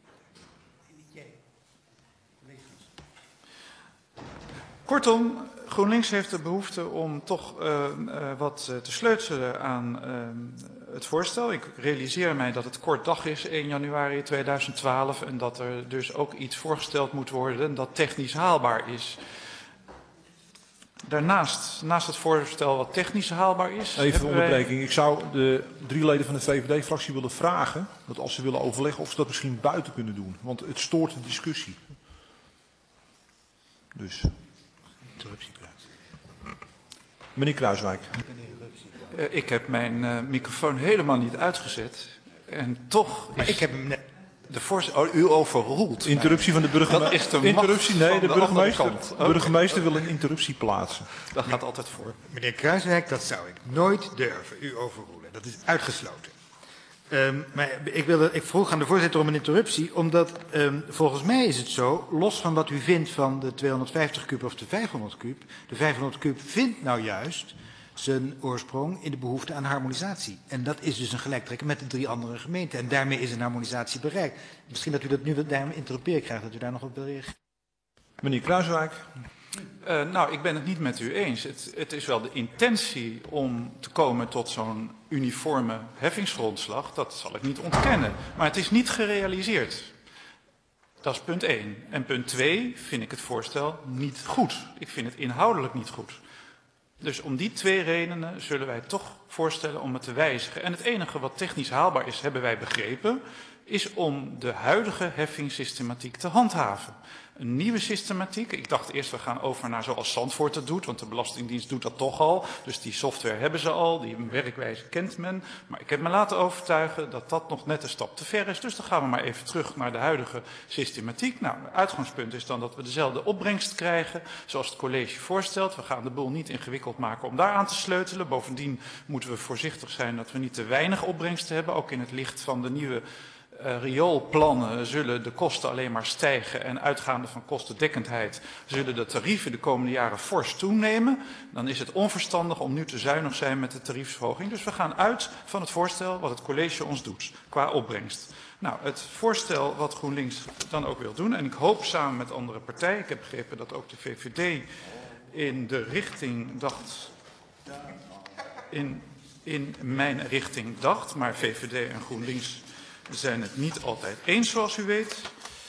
Kortom, GroenLinks heeft de behoefte om toch wat te sleutelen aan het voorstel. Ik realiseer mij dat het kort dag is, 1 januari 2012, en dat er dus ook iets voorgesteld moet worden dat technisch haalbaar is. Daarnaast, naast het voorstel wat technisch haalbaar is... Even onderbreking. Ik zou de 3 leden van de VVD-fractie willen vragen, dat als ze willen overleggen, of ze dat misschien buiten kunnen doen. Want het stoort de discussie. Dus. Meneer Kruijswijk. Ik heb mijn microfoon helemaal niet uitgezet. En toch maar ik heb hem net... u overroelt. Interruptie van de burgemeester. Dat is de interruptie, nee, de burgemeester. De burgemeester wil een interruptie plaatsen. Dat gaat altijd voor. Meneer Kruijswijk, dat zou ik nooit durven. U overroelen. Dat is uitgesloten. Maar ik vroeg aan de voorzitter om een interruptie, omdat volgens mij is het zo, los van wat u vindt van de 250 kub of de 500 kub, de 500 kub vindt nou juist zijn oorsprong in de behoefte aan harmonisatie. En dat is dus een gelijktrekken met de 3 andere gemeenten. En daarmee is een harmonisatie bereikt. Misschien dat u dat nu, daarom interrupeer ik graag, dat u daar nog op wil reageren. Meneer Kruijswijk. Nou, ik ben het niet met u eens. Het is wel de intentie om te komen tot zo'n uniforme heffingsgrondslag. Dat zal ik niet ontkennen. Maar het is niet gerealiseerd. Dat is punt 1. En punt 2 vind ik het voorstel niet goed. Ik vind het inhoudelijk niet goed. Dus om die 2 redenen zullen wij toch voorstellen om het te wijzigen. En het enige wat technisch haalbaar is, hebben wij begrepen, is om de huidige heffingssystematiek te handhaven. Een nieuwe systematiek. Ik dacht eerst we gaan over naar zoals Zandvoort het doet, want de Belastingdienst doet dat toch al. Dus die software hebben ze al, die werkwijze kent men. Maar ik heb me laten overtuigen dat dat nog net een stap te ver is. Dus dan gaan we maar even terug naar de huidige systematiek. Nou, het uitgangspunt is dan dat we dezelfde opbrengst krijgen zoals het college voorstelt. We gaan de boel niet ingewikkeld maken om daaraan te sleutelen. Bovendien moeten we voorzichtig zijn dat we niet te weinig opbrengst hebben, ook in het licht van de nieuwe rioolplannen zullen de kosten alleen maar stijgen en uitgaande van kostendekkendheid zullen de tarieven de komende jaren fors toenemen. Dan is het onverstandig om nu te zuinig te zijn met de tariefsverhoging. Dus we gaan uit van het voorstel wat het college ons doet qua opbrengst. Nou, het voorstel wat GroenLinks dan ook wil doen, en ik hoop samen met andere partijen, ik heb begrepen dat ook de VVD in de richting dacht, in mijn richting dacht, maar VVD en GroenLinks zijn het niet altijd eens, zoals u weet.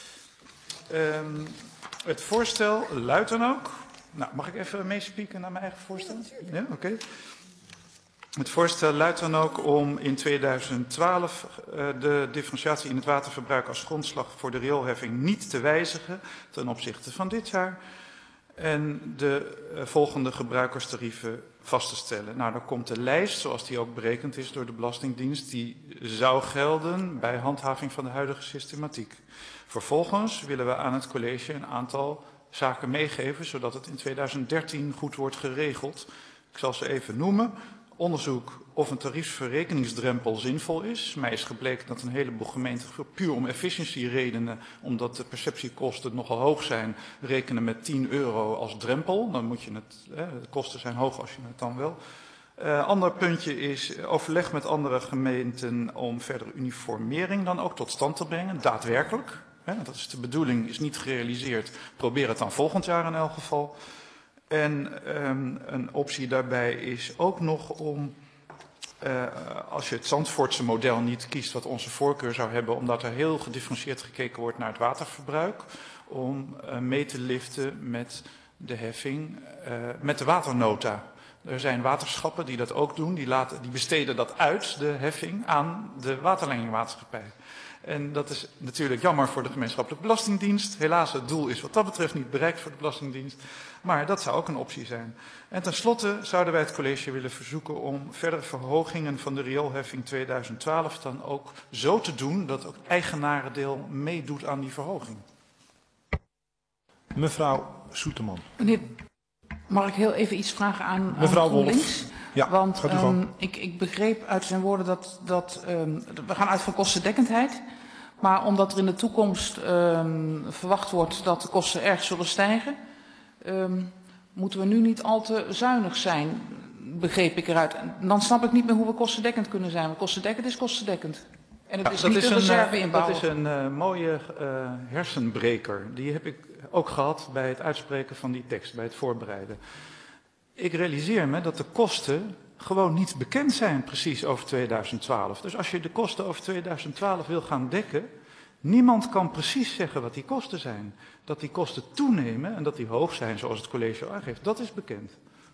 Het voorstel luidt dan ook. Nou, mag ik even meespieken naar mijn eigen voorstel? Ja, oké. Het voorstel luidt dan ook om in 2012 de differentiatie in het waterverbruik als grondslag voor de rioolheffing niet te wijzigen ten opzichte van dit jaar. En de volgende gebruikerstarieven vast te stellen. Nou, dan komt de lijst, zoals die ook berekend is door de Belastingdienst, die zou gelden bij handhaving van de huidige systematiek. Vervolgens willen we aan het college een aantal zaken meegeven, zodat het in 2013 goed wordt geregeld. Ik zal ze even noemen. Onderzoek of een tariefsverrekeningsdrempel zinvol is. Mij is gebleken dat een heleboel gemeenten puur om efficiëntieredenen, omdat de perceptiekosten nogal hoog zijn, rekenen met €10 als drempel. Dan moet je de kosten zijn hoog als je het dan wel. Ander puntje is overleg met andere gemeenten om verdere uniformering dan ook tot stand te brengen, daadwerkelijk. Dat is de bedoeling, is niet gerealiseerd. Probeer het dan volgend jaar in elk geval. En een optie daarbij is ook nog om, als je het Zandvoortse model niet kiest, wat onze voorkeur zou hebben, omdat er heel gedifferentieerd gekeken wordt naar het waterverbruik, om mee te liften met de heffing, met de waternota. Er zijn waterschappen die dat ook doen, die besteden dat uit, de heffing, aan de waterleidingmaatschappij. En dat is natuurlijk jammer voor de gemeenschappelijke belastingdienst. Helaas, het doel is wat dat betreft niet bereikt voor de belastingdienst. Maar dat zou ook een optie zijn. En tenslotte zouden wij het college willen verzoeken om verdere verhogingen van de rioolheffing 2012 dan ook zo te doen dat ook het eigenarendeel meedoet aan die verhoging. Mevrouw Soeterman. Meneer, mag ik heel even iets vragen aan mevrouw GroenLinks? Wolf. Ja, want gaat u gang. ik begreep uit zijn woorden dat we gaan uit van kostendekkendheid. Maar omdat er in de toekomst verwacht wordt dat de kosten erg zullen stijgen, moeten we nu niet al te zuinig zijn, begreep ik eruit. Dan snap ik niet meer hoe we kostendekkend kunnen zijn. Want kostendekkend is kostendekkend. En het is niet een reserve inbouwen. Dat is een mooie hersenbreker. Die heb ik ook gehad bij het uitspreken van die tekst, bij het voorbereiden. ik realiseer me dat de kosten gewoon niet bekend zijn precies over 2012. Dus als je de kosten over 2012 wil gaan dekken, niemand kan precies zeggen wat die kosten zijn. Dat die kosten toenemen en dat die hoog zijn zoals het college aangeeft, dat is bekend.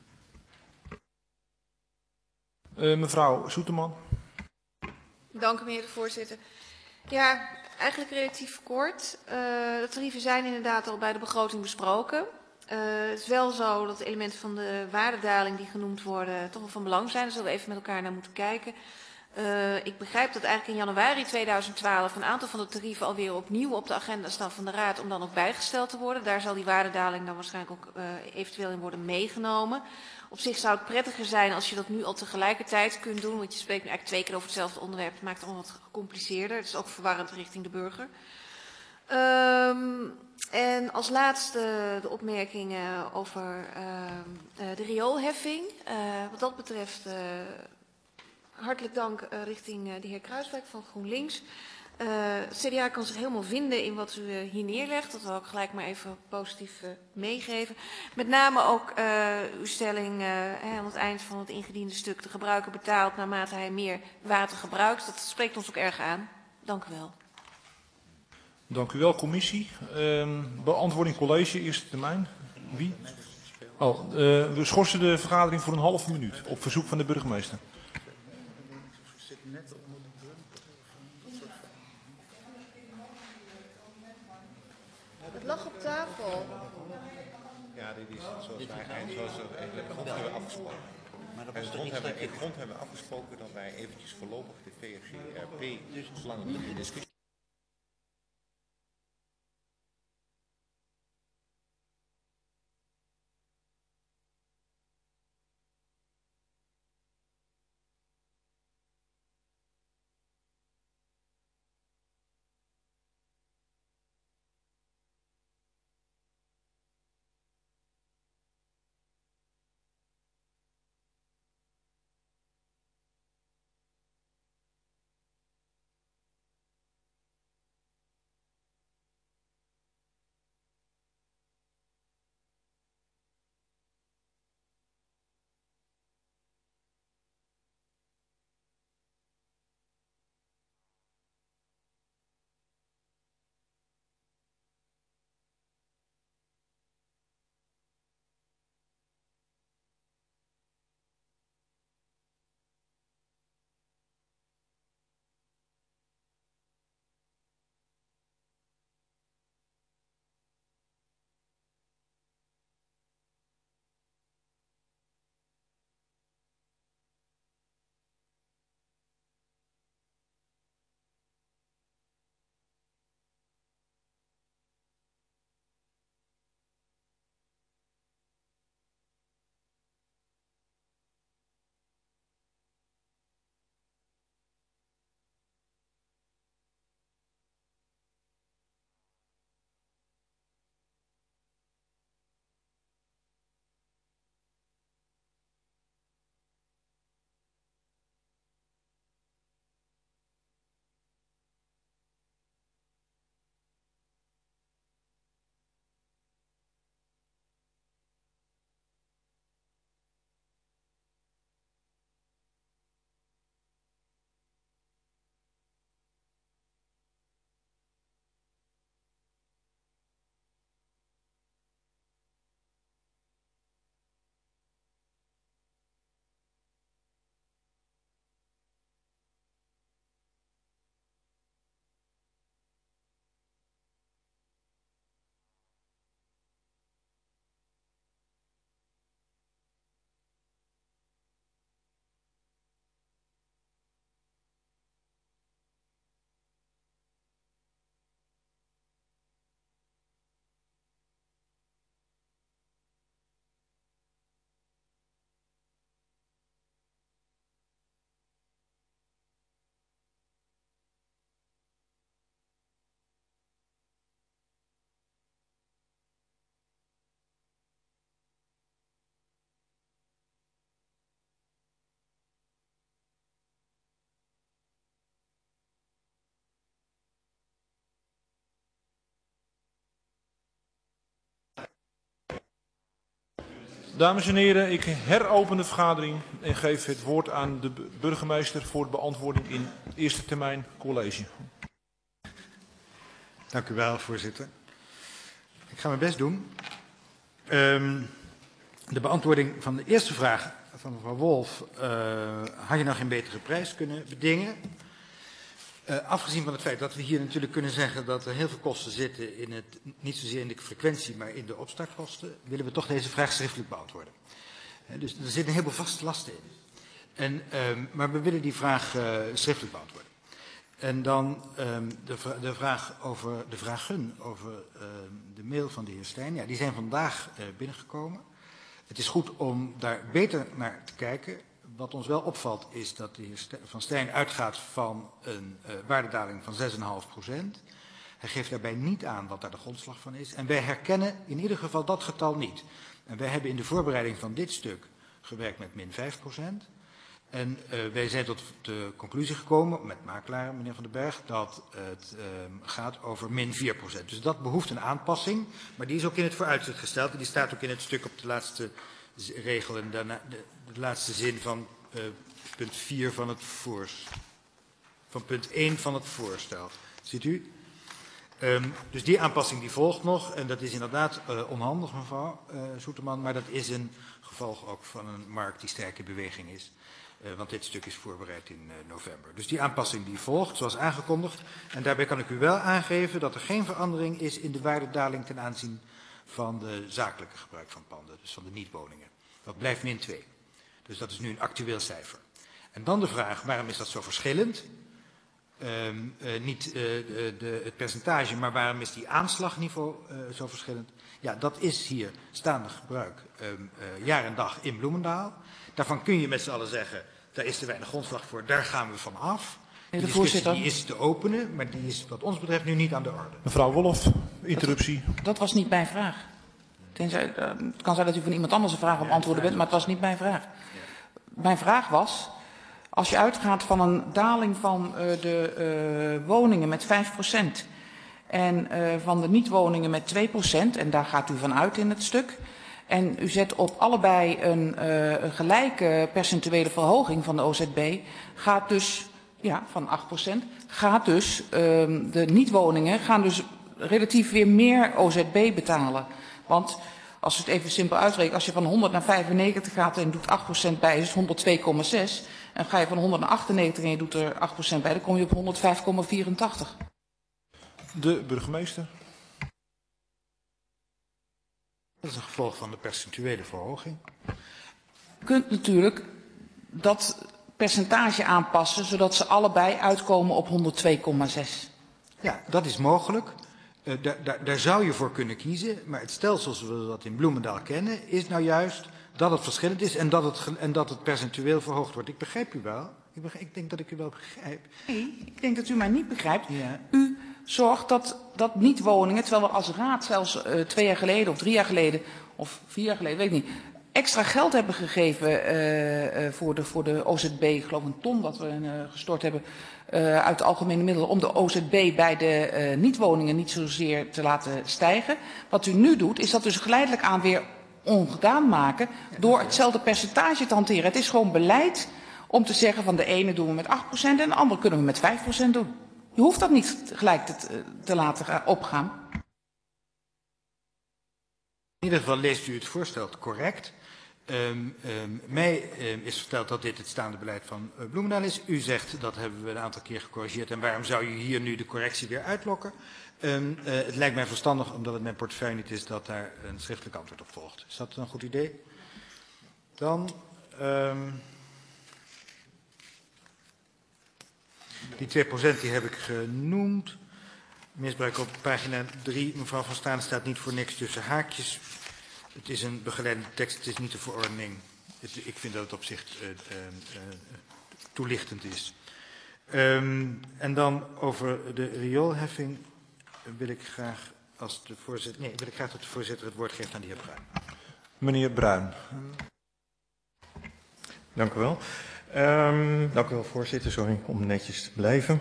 Mevrouw Soeterman. Dank u, meneer de voorzitter. Ja, eigenlijk relatief kort. De tarieven zijn inderdaad al bij de begroting besproken. Het is wel zo dat de elementen van de waardedaling die genoemd worden toch wel van belang zijn. Daar zullen we even met elkaar naar moeten kijken. Ik begrijp dat eigenlijk in januari 2012 een aantal van de tarieven alweer opnieuw op de agenda staan van de Raad om dan ook bijgesteld te worden. Daar zal die waardedaling dan waarschijnlijk ook eventueel in worden meegenomen. Op zich zou het prettiger zijn als je dat nu al tegelijkertijd kunt doen, want je spreekt nu eigenlijk 2 keer over hetzelfde onderwerp. Het maakt het allemaal wat gecompliceerder. Het is ook verwarrend richting de burger. En als laatste de opmerkingen over de rioolheffing. Wat dat betreft hartelijk dank richting de heer Kruiswijk van GroenLinks. Het CDA kan zich helemaal vinden in wat u hier neerlegt. Dat wil ik gelijk maar even positief meegeven. Met name ook uw stelling aan het eind van het ingediende stuk. De gebruiker betaalt naarmate hij meer water gebruikt. Dat spreekt ons ook erg aan. Dank u wel. Dank u wel, commissie. Beantwoording college, eerste termijn. Wie? Oh, we schorsen de vergadering voor een halve minuut op verzoek van de burgemeester. Het lag op tafel. Ja, dit is zoals we in de grond hebben afgesproken. Maar in de grond hebben we afgesproken dat wij eventjes voorlopig de VRCRP langer in discussie. Dames en heren, ik heropen de vergadering en geef het woord aan de burgemeester voor de beantwoording in eerste termijn college. Dank u wel, voorzitter. Ik ga mijn best doen. De beantwoording van de eerste vraag van mevrouw Wolf, had je nou geen betere prijs kunnen bedingen? Afgezien van het feit dat we hier natuurlijk kunnen zeggen dat er heel veel kosten zitten in het, niet zozeer in de frequentie, maar in de opstartkosten, willen we toch deze vraag schriftelijk beantwoorden. Dus er zitten heel veel vaste lasten in. Maar we willen die vraag schriftelijk beantwoorden. En dan de vragen over de mail van de heer Stijn. Ja, die zijn vandaag binnengekomen. Het is goed om daar beter naar te kijken. Wat ons wel opvalt is dat de heer Van Stijn uitgaat van een waardedaling van 6,5%. Hij geeft daarbij niet aan wat daar de grondslag van is. En wij herkennen in ieder geval dat getal niet. En wij hebben in de voorbereiding van dit stuk gewerkt met min 5%. En wij zijn tot de conclusie gekomen, met makelaar meneer Van den Berg, dat het gaat over min 4%. Dus dat behoeft een aanpassing, maar die is ook in het vooruitzicht gesteld. En die staat ook in het stuk op de laatste regel en daarna de laatste zin van punt 4 van het van punt 1 van het voorstel. Ziet u? Dus die aanpassing die volgt nog. En dat is inderdaad onhandig, mevrouw Soeterman. Maar dat is een gevolg ook van een markt die sterk in beweging is. Want dit stuk is voorbereid in november. Dus die aanpassing die volgt, zoals aangekondigd. En daarbij kan ik u wel aangeven dat er geen verandering is in de waardedaling ten aanzien van de zakelijke gebruik van panden. Dus van de niet-woningen. Dat blijft min 2. Dus dat is nu een actueel cijfer. En dan de vraag, waarom is dat zo verschillend? Niet het percentage, maar waarom is die aanslagniveau zo verschillend? Ja, dat is hier staande gebruik jaar en dag in Bloemendaal. Daarvan kun je met z'n allen zeggen, daar is te weinig grondslag voor, daar gaan we van af. De discussie die is te openen, maar die is wat ons betreft nu niet aan de orde. Mevrouw Wolf, interruptie. Dat was niet mijn vraag. Tenzij, het kan zijn dat u van iemand anders een vraag op antwoorden bent, maar het was niet mijn vraag. Mijn vraag was, als je uitgaat van een daling van de woningen met 5% en van de niet-woningen met 2%, en daar gaat u van uit in het stuk, en u zet op allebei een gelijke percentuele verhoging van de OZB, gaat dus, ja, van 8%, gaat dus, de niet-woningen gaan dus relatief weer meer OZB betalen. Want als we het even simpel uitrekenen, als je van 100 naar 95 gaat en doet 8% bij, is het 102,6. En ga je van 100 naar 98 en je doet er 8% bij, dan kom je op 105,84. De burgemeester. Dat is een gevolg van de percentuele verhoging. Je kunt natuurlijk dat percentage aanpassen, zodat ze allebei uitkomen op 102,6. Ja, dat is mogelijk. Daar zou je voor kunnen kiezen, maar het stelsel zoals we dat in Bloemendaal kennen, is nou juist dat het verschillend is en dat het percentueel verhoogd wordt. Ik begrijp u wel. Ik denk dat ik u wel begrijp. Nee, ik denk dat u mij niet begrijpt. Ja. U zorgt dat niet-woningen, terwijl we als raad zelfs 2 jaar geleden of 3 jaar geleden of 4 jaar geleden, weet ik niet, extra geld hebben gegeven voor de OZB, ik geloof een ton wat we gestort hebben uit de algemene middelen, om de OZB bij de niet-woningen niet zozeer te laten stijgen. Wat u nu doet, is dat dus geleidelijk aan weer ongedaan maken door hetzelfde percentage te hanteren. Het is gewoon beleid om te zeggen van de ene doen we met 8% en de andere kunnen we met 5% doen. Je hoeft dat niet gelijk te laten opgaan. In ieder geval leest u het voorstel correct. Mij is verteld dat dit het staande beleid van Bloemendaal is. U zegt dat hebben we een aantal keer gecorrigeerd en waarom zou u hier nu de correctie weer uitlokken? Het lijkt mij verstandig, omdat het mijn portefeuille niet is, dat daar een schriftelijk antwoord op volgt. Is dat een goed idee? Dan die 2% die heb ik genoemd. Misbruik op pagina 3. Mevrouw Van Staan staat niet voor niks tussen haakjes. Het is een begeleidende tekst, het is niet een verordening. Ik vind dat het op zich toelichtend is. En dan over de rioolheffing wil ik graag als de voorzitter, wil ik graag dat de voorzitter het woord geeft aan de heer Bruin. Meneer Bruin. Dank u wel. Dank u wel, voorzitter. Sorry om netjes te blijven.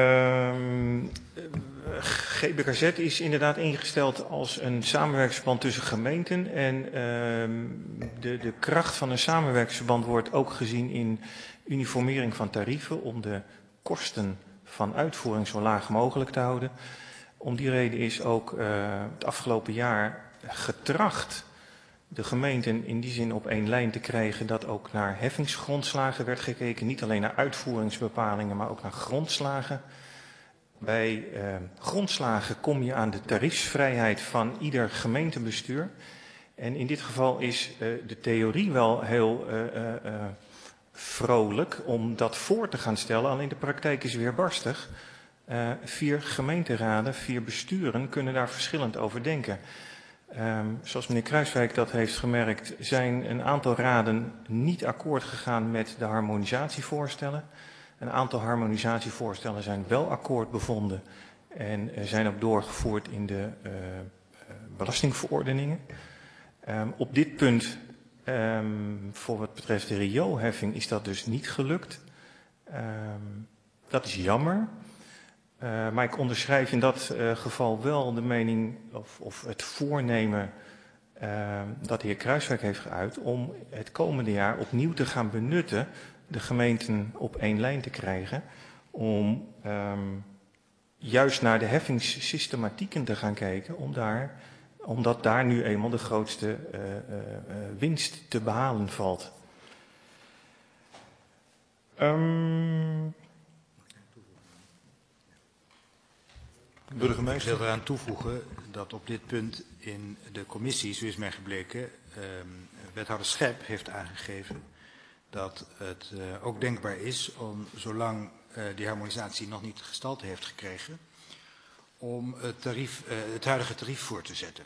GBKZ is inderdaad ingesteld als een samenwerkingsverband tussen gemeenten. En de kracht van een samenwerkingsverband wordt ook gezien in uniformering van tarieven om de kosten van uitvoering zo laag mogelijk te houden. Om die reden is ook het afgelopen jaar getracht de gemeenten in die zin op één lijn te krijgen dat ook naar heffingsgrondslagen werd gekeken. Niet alleen naar uitvoeringsbepalingen, maar ook naar grondslagen. Bij grondslagen kom je aan de tariefsvrijheid van ieder gemeentebestuur. En in dit geval is de theorie wel heel vrolijk om dat voor te gaan stellen. Alleen de praktijk is weerbarstig. 4 gemeenteraden, 4 besturen kunnen daar verschillend over denken. Zoals meneer Kruijswijk dat heeft gemerkt, zijn een aantal raden niet akkoord gegaan met de harmonisatievoorstellen. Een aantal harmonisatievoorstellen zijn wel akkoord bevonden en zijn ook doorgevoerd in de belastingverordeningen. Op dit punt, voor wat betreft de rioolheffing, is dat dus niet gelukt. Dat is jammer. Maar ik onderschrijf in dat geval wel de mening of het voornemen dat de heer Kruijswijk heeft geuit om het komende jaar opnieuw te gaan benutten, de gemeenten op één lijn te krijgen, om juist naar de heffingssystematieken te gaan kijken, omdat daar nu eenmaal de grootste winst te behalen valt. Burgemeester. Ik wil eraan toevoegen dat op dit punt in de commissie, zo is mij gebleken, wethouder Schep heeft aangegeven dat het ook denkbaar is om, zolang die harmonisatie nog niet gestalte heeft gekregen, om het huidige tarief voor te zetten.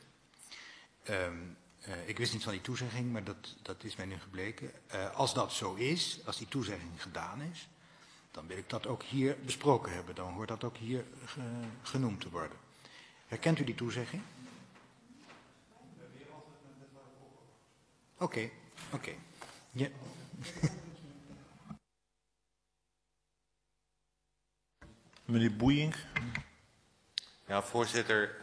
Ik wist niet van die toezegging, maar dat is mij nu gebleken. Als dat zo is, als die toezegging gedaan is, dan wil ik dat ook hier besproken hebben. Dan hoort dat ook hier genoemd te worden. Herkent u die toezegging? Oké. Ja. Meneer Boeijenk. Ja, voorzitter.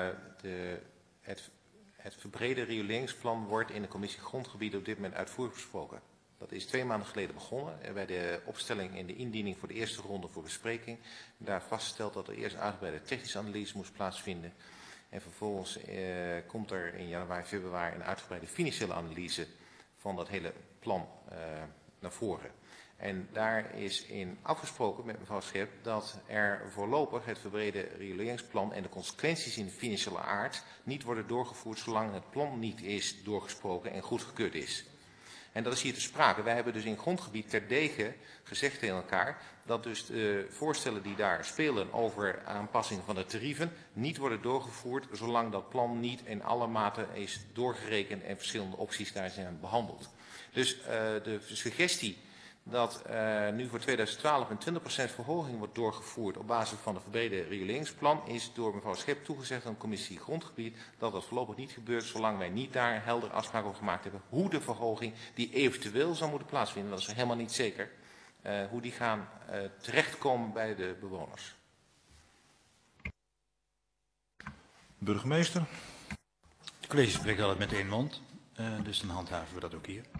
Het verbrede rioleringsplan wordt in de commissie Grondgebieden op dit moment uitvoerig besproken. Dat is 2 maanden geleden begonnen bij de opstelling en de indiening voor de eerste ronde voor bespreking. Daar vastgesteld dat er eerst uitgebreide technische analyse moest plaatsvinden. En vervolgens komt er in januari, februari een uitgebreide financiële analyse van dat hele plan naar voren. En daar is in afgesproken met mevrouw Schep dat er voorlopig het verbrede rioleringsplan en de consequenties in de financiële aard niet worden doorgevoerd zolang het plan niet is doorgesproken en goedgekeurd is. En dat is hier te sprake. Wij hebben dus in grondgebied terdege gezegd tegen elkaar dat dus de voorstellen die daar spelen over aanpassing van de tarieven niet worden doorgevoerd zolang dat plan niet in alle mate is doorgerekend en verschillende opties daar zijn behandeld. Dus de suggestie dat nu voor 2012 een 20% verhoging wordt doorgevoerd op basis van het verbrede rioleringsplan is door mevrouw Schep toegezegd aan de commissie Grondgebied dat dat voorlopig niet gebeurt zolang wij niet daar heldere afspraken over gemaakt hebben hoe de verhoging die eventueel zou moeten plaatsvinden, dat is helemaal niet zeker, hoe die gaan terechtkomen bij de bewoners. Burgemeester. Het college spreekt altijd met 1 mond, dus dan handhaven we dat ook hier.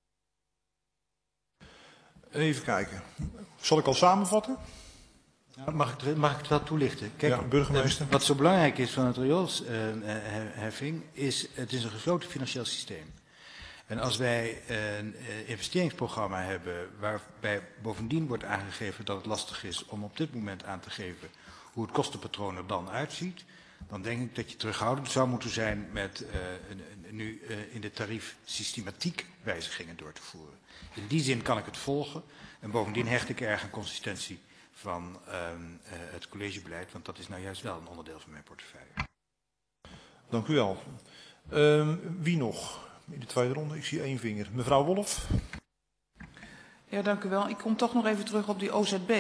Even kijken. Zal ik al samenvatten? Ja, mag ik het wel toelichten? Kijk, ja, burgemeester. Wat zo belangrijk is van het rioolheffing is, het is een gesloten financieel systeem. En als wij een investeringsprogramma hebben waarbij bovendien wordt aangegeven dat het lastig is om op dit moment aan te geven hoe het kostenpatroon er dan uitziet, dan denk ik dat je terughoudend zou moeten zijn met nu in de tarief systematiek wijzigingen door te voeren. In die zin kan ik het volgen en bovendien hecht ik erg aan consistentie van het collegebeleid, want dat is nou juist wel een onderdeel van mijn portefeuille. Dank u wel. Wie nog in de tweede ronde? Ik zie 1 vinger. Mevrouw Wolf. Ja, dank u wel. Ik kom toch nog even terug op die OZB.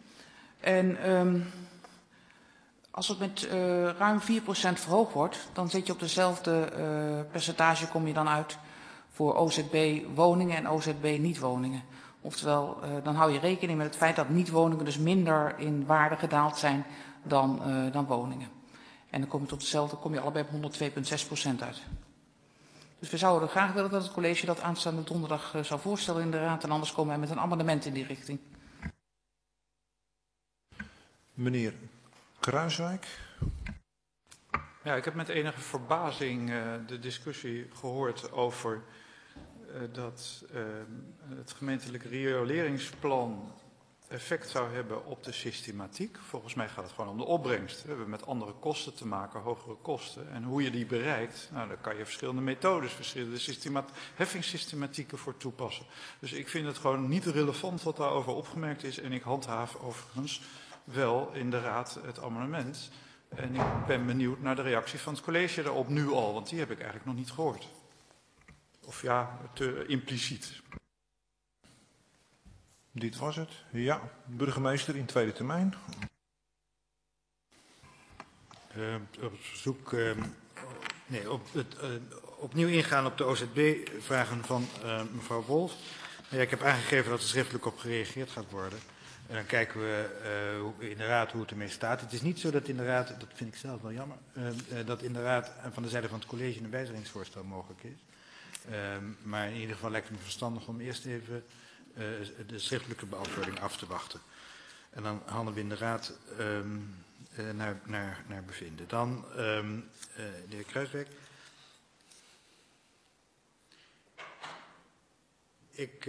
En als het met ruim 4% verhoogd wordt, dan zit je op dezelfde percentage kom je dan uit voor OZB woningen en OZB niet woningen. Oftewel, dan hou je rekening met het feit dat niet-woningen dus minder in waarde gedaald zijn dan woningen. En dan kom je tot hetzelfde, kom je allebei op 102,6% uit. Dus we zouden graag willen dat het college dat aanstaande donderdag zou voorstellen in de raad. En anders komen wij met een amendement in die richting. Meneer Kruiswijk. Ja, ik heb met enige verbazing de discussie gehoord over dat het gemeentelijk rioleringsplan effect zou hebben op de systematiek. Volgens mij gaat het gewoon om de opbrengst. We hebben met andere kosten te maken, hogere kosten. En hoe je die bereikt, nou, daar kan je verschillende methodes, verschillende heffingssystematieken voor toepassen. Dus ik vind het gewoon niet relevant wat daarover opgemerkt is. En ik handhaaf overigens wel in de raad het amendement. En ik ben benieuwd naar de reactie van het college daarop nu al, want die heb ik eigenlijk nog niet gehoord. Of ja, te impliciet. Dit was het. Ja, burgemeester in tweede termijn. Op verzoek, opnieuw ingaan op de OZB-vragen van mevrouw Wolf. Ja, ik heb aangegeven dat er schriftelijk op gereageerd gaat worden. En dan kijken we in de raad hoe het ermee staat. Het is niet zo dat in de raad, dat vind ik zelf wel jammer, dat in de raad van de zijde van het college een wijzigingsvoorstel mogelijk is. Maar in ieder geval lijkt het me verstandig om eerst even de schriftelijke beantwoording af te wachten. En dan handelen we in de raad naar bevinden. Dan de heer Kruiswijk. Ik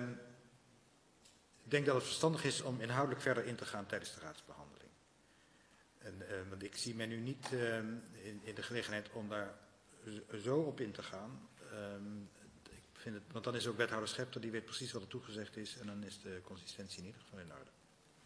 denk dat het verstandig is om inhoudelijk verder in te gaan tijdens de raadsbehandeling. Want ik zie mij nu niet in de gelegenheid om daar zo op in te gaan. Want dan is ook wethouder Schepter, die weet precies wat er toegezegd is. En dan is de consistentie in ieder geval in orde.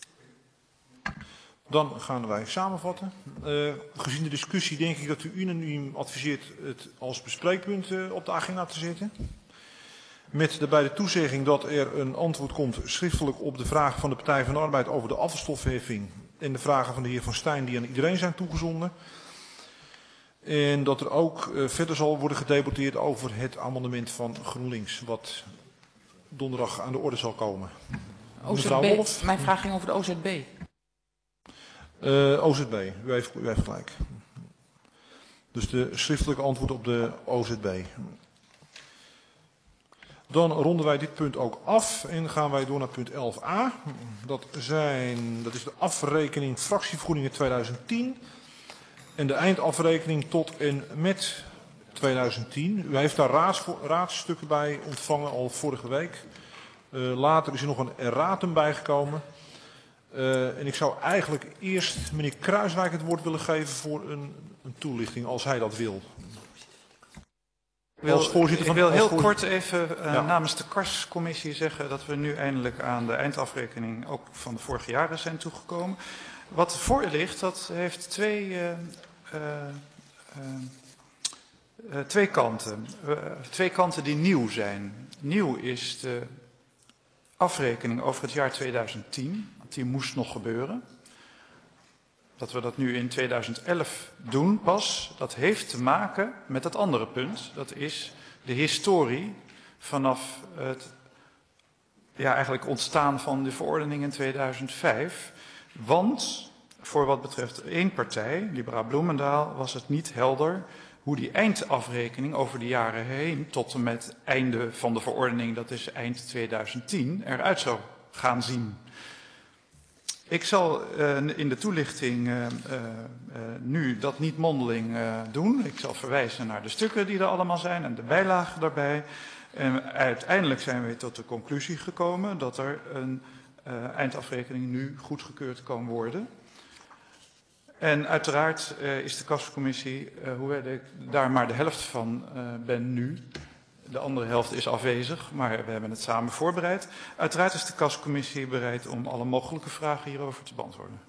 Dan gaan wij samenvatten. Gezien de discussie denk ik dat u unaniem adviseert het als bespreekpunt op de agenda te zetten. Met daarbij de toezegging dat er een antwoord komt schriftelijk op de vraag van de Partij van de Arbeid over de afvalstofheffing. En de vragen van de heer Van Stijn die aan iedereen zijn toegezonden. En dat er ook verder zal worden gedebatteerd over het amendement van GroenLinks. Wat donderdag aan de orde zal komen. Mevrouw Wolf. Mijn vraag ging over de OZB. OZB, u heeft gelijk. Dus de schriftelijke antwoord op de OZB. Dan ronden wij dit punt ook af en gaan wij door naar punt 11a. Dat is de afrekening fractievergoedingen 2010 en de eindafrekening tot en met 2010. U heeft daar raadstukken bij ontvangen al vorige week. Later is er nog een erratum bijgekomen. En ik zou eigenlijk eerst meneer Kruiswijk het woord willen geven voor een toelichting, als hij dat wil. Ik wil heel kort even namens de KARS-commissie zeggen dat we nu eindelijk aan de eindafrekening ook van de vorige jaren zijn toegekomen. Wat ervoor ligt, dat heeft twee kanten. Twee kanten die nieuw zijn. Nieuw is de afrekening over het jaar 2010. Die moest nog gebeuren. Dat we dat nu in 2011 doen pas, dat heeft te maken met het andere punt. Dat is de historie vanaf het eigenlijk ontstaan van de verordening in 2005. Want voor wat betreft één partij, Libera Bloemendaal, was het niet helder hoe die eindafrekening over de jaren heen tot en met einde van de verordening, dat is eind 2010, eruit zou gaan zien. Ik zal in de toelichting nu dat niet mondeling doen. Ik zal verwijzen naar de stukken die er allemaal zijn en de bijlagen daarbij. En uiteindelijk zijn we tot de conclusie gekomen dat er een eindafrekening nu goedgekeurd kan worden. En uiteraard is de kascommissie, hoewel ik daar maar de helft van ben nu, de andere helft is afwezig, maar we hebben het samen voorbereid. Uiteraard is de kascommissie bereid om alle mogelijke vragen hierover te beantwoorden.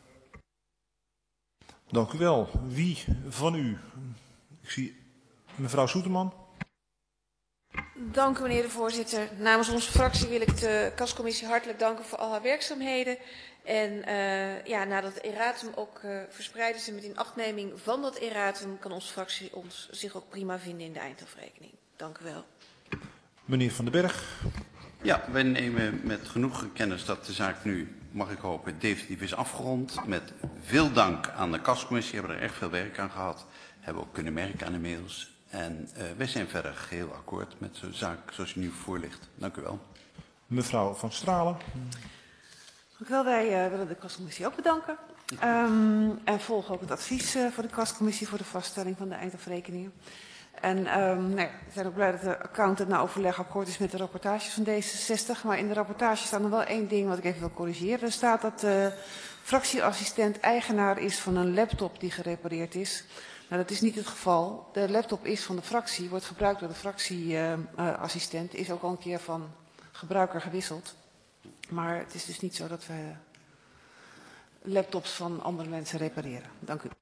Dank u wel. Wie van u? Ik zie mevrouw Soeterman. Dank u meneer de voorzitter. Namens onze fractie wil ik de kascommissie hartelijk danken voor al haar werkzaamheden. En nadat het erratum ook verspreid is en met inachtneming van dat erratum kan onze fractie zich ook prima vinden in de eindafrekening. Dank u wel. Meneer Van den Berg. Ja, wij nemen met genoegen kennis dat de zaak nu, mag ik hopen, definitief is afgerond. Met veel dank aan de kascommissie, hebben er echt veel werk aan gehad. Hebben ook kunnen merken aan de mails. En wij zijn verder geheel akkoord met de zaak zoals u nu voor ligt. Dank u wel. Mevrouw Van Stralen. Dank u wel. Wij willen de kascommissie ook bedanken. En volgen ook het advies voor de kascommissie voor de vaststelling van de eindafrekeningen. En we zijn ook blij dat de accountant na overleg akkoord is met de rapportages van D66. Maar in de rapportage staat nog wel één ding wat ik even wil corrigeren. Er staat dat de fractieassistent eigenaar is van een laptop die gerepareerd is. Nou, dat is niet het geval. De laptop is van de fractie, wordt gebruikt door de fractieassistent. Is ook al een keer van gebruiker gewisseld. Maar het is dus niet zo dat we laptops van andere mensen repareren. Dank u.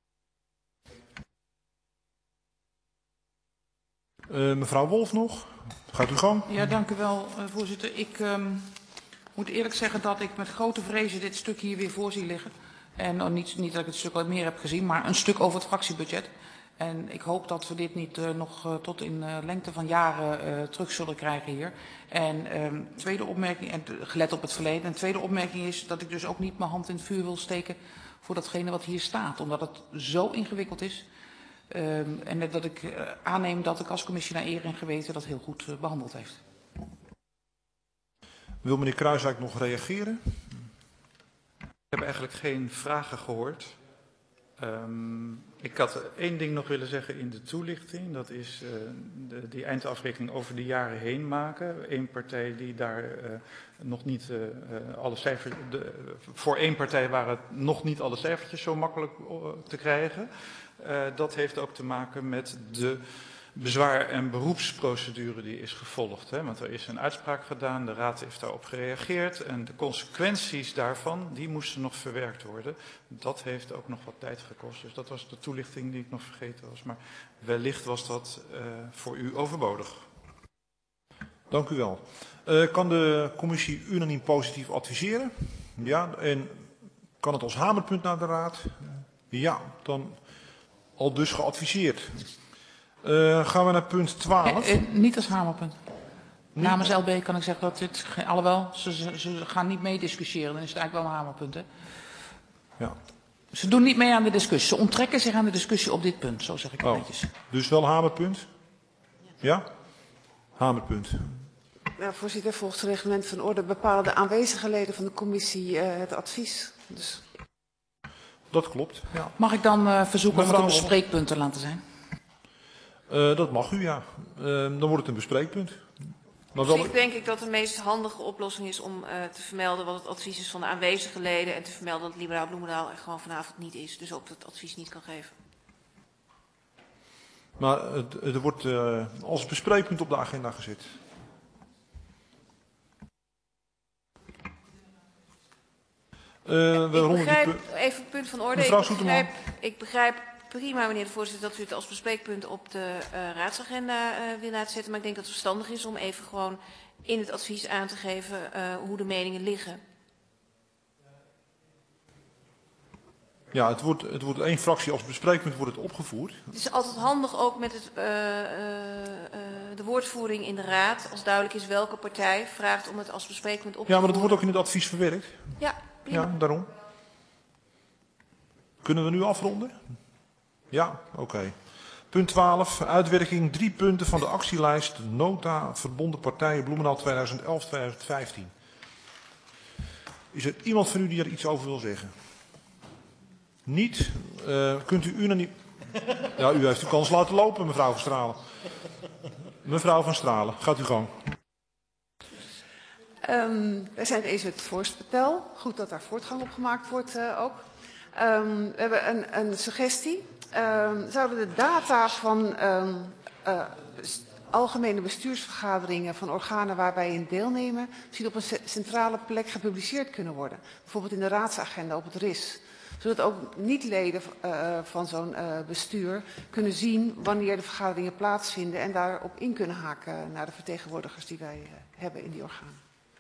Mevrouw Wolf nog. Gaat u gang. Ja, dank u wel, voorzitter. Ik moet eerlijk zeggen dat ik met grote vrezen dit stuk hier weer voor zie liggen. En niet dat ik het stuk al meer heb gezien, maar een stuk over het fractiebudget. En ik hoop dat we dit niet nog tot in lengte van jaren terug zullen krijgen hier. En tweede opmerking, en gelet op het verleden. En tweede opmerking is dat ik dus ook niet mijn hand in het vuur wil steken voor datgene wat hier staat. Omdat het zo ingewikkeld is. En dat ik aanneem dat de kascommissie naar eer en geweten dat heel goed behandeld heeft. Wil meneer Kruijswijk nog reageren? Ik heb eigenlijk geen vragen gehoord. Ik had één ding nog willen zeggen in de toelichting. Dat is die eindafrekening over de jaren heen maken. Eén partij die daar nog niet alle cijfers... voor één partij waren het nog niet alle cijfertjes zo makkelijk te krijgen. Dat heeft ook te maken met de bezwaar- en beroepsprocedure die is gevolgd. Hè? Want er is een uitspraak gedaan, de Raad heeft daarop gereageerd en de consequenties daarvan, die moesten nog verwerkt worden. Dat heeft ook nog wat tijd gekost. Dus dat was de toelichting die ik nog vergeten was. Maar wellicht was dat voor u overbodig. Dank u wel. Kan de commissie unaniem positief adviseren? Ja, en kan het als hamerpunt naar de Raad? Ja, dan al dus geadviseerd. Gaan we naar punt 12. Niet als hamerpunt. Namens LB kan ik zeggen dat dit, alhoewel, ze gaan niet mee discussiëren. Dan is het eigenlijk wel een hamerpunt. Hè? Ja. Ze doen niet mee aan de discussie. Ze onttrekken zich aan de discussie op dit punt. Zo zeg ik het netjes. Dus wel hamerpunt? Ja? Hamerpunt. Ja, voorzitter, volgens het reglement van orde bepalen de aanwezige leden van de commissie het advies. Dus... Dat klopt, ja. Mag ik dan verzoeken om het een bespreekpunt te laten zijn? Dat mag u, ja. Dan wordt het een bespreekpunt. Maar wel... denk ik dat de meest handige oplossing is om te vermelden wat het advies is van de aanwezige leden en te vermelden dat Liberaal Bloemendaal er gewoon vanavond niet is. Dus ook dat advies niet kan geven. Maar er wordt als bespreekpunt op de agenda gezet. Ik begrijp, even een punt van orde. Mevrouw ik begrijp prima, meneer de voorzitter, dat u het als bespreekpunt op de raadsagenda wil laten zetten. Maar ik denk dat het verstandig is om even gewoon in het advies aan te geven hoe de meningen liggen. Ja, het wordt één fractie als bespreekpunt wordt het opgevoerd. Het is altijd handig ook met de woordvoering in de raad, als duidelijk is welke partij vraagt om het als bespreekpunt op te voeren. Ja, maar dat wordt ook in het advies verwerkt. Ja, prima. Ja, daarom. Kunnen we nu afronden? Ja, oké. Punt 12, uitwerking 3 punten van de actielijst Nota Verbonden Partijen Bloemendaal 2011-2015. Is er iemand van u die er iets over wil zeggen? Niet? Kunt u unaniem... Ja, u heeft uw kans laten lopen, mevrouw Van Stralen. Mevrouw Van Stralen, gaat u gang. Wij zijn het eens met het voorstel. Goed dat daar voortgang op gemaakt wordt ook. We hebben een suggestie. Zouden de data van algemene bestuursvergaderingen van organen waar wij in deelnemen, misschien op een centrale plek gepubliceerd kunnen worden? Bijvoorbeeld in de raadsagenda op het RIS. Zodat ook niet-leden van zo'n bestuur kunnen zien wanneer de vergaderingen plaatsvinden en daarop in kunnen haken naar de vertegenwoordigers die wij hebben in die organen.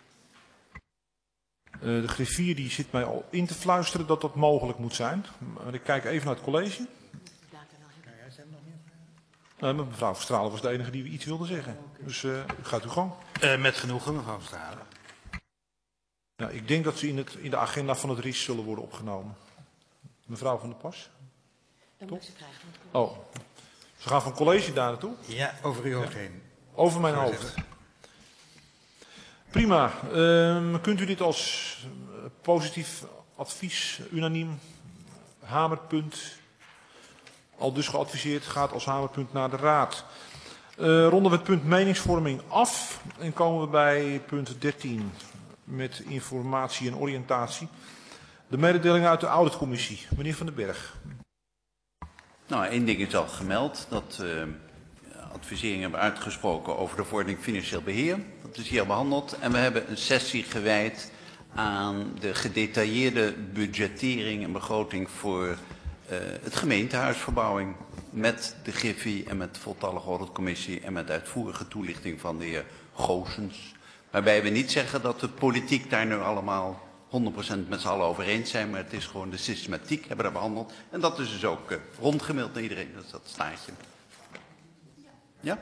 De griffier die zit mij al in te fluisteren dat dat mogelijk moet zijn. Maar ik kijk even naar het college. Mevrouw Verstralen was de enige die iets wilde zeggen. Dus gaat uw gang. Met genoegen, mevrouw Verstralen. Nou, ik denk dat ze in de agenda van het RIS zullen worden opgenomen. Mevrouw van der Pas? Dat moet ze krijgen. Oh, ze gaan van college daar naartoe? Ja, over uw hoofd heen. Over mijn hoofd. Prima. Kunt u dit als positief advies, unaniem, hamerpunt, al dus geadviseerd, gaat als hamerpunt naar de raad. Ronden we het punt meningsvorming af en komen we bij punt 13 met informatie en oriëntatie. De mededeling uit de auditcommissie. Meneer Van den Berg. Nou, één ding is al gemeld, dat adviseringen hebben uitgesproken over de verordening financieel beheer. Dat is hier behandeld en we hebben een sessie gewijd aan de gedetailleerde budgettering en begroting voor het gemeentehuisverbouwing met de Griffie en met de voltallige auditcommissie en met uitvoerige toelichting van de heer Goossens. Waarbij we niet zeggen dat de politiek daar nu allemaal 100% met z'n allen over eens zijn, maar het is gewoon de systematiek hebben we daar behandeld. En dat is dus ook rondgemaild naar iedereen, dat is dat staartje. Ja?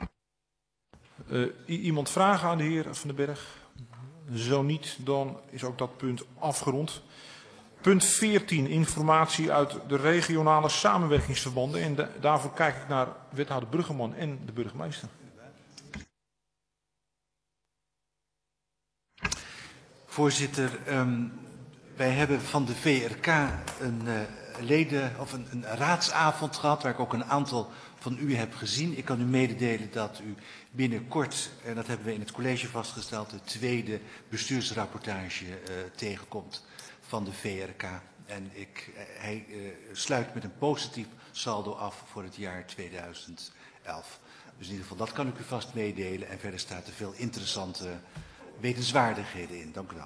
Iemand vragen aan de heer Van den Berg? Zo niet, dan is ook dat punt afgerond. Punt 14, informatie uit de regionale samenwerkingsverbanden. En daarvoor kijk ik naar wethouder Bruggeman en de burgemeester. Voorzitter, wij hebben van de VRK een raadsavond gehad, waar ik ook een aantal van u heb gezien. Ik kan u mededelen dat u binnenkort, en dat hebben we in het college vastgesteld, de tweede bestuursrapportage tegenkomt van de VRK. En hij sluit met een positief saldo af voor het jaar 2011. Dus in ieder geval, dat kan ik u vast meedelen. En verder staat er veel interessante wetenswaardigheden in. Dank u wel.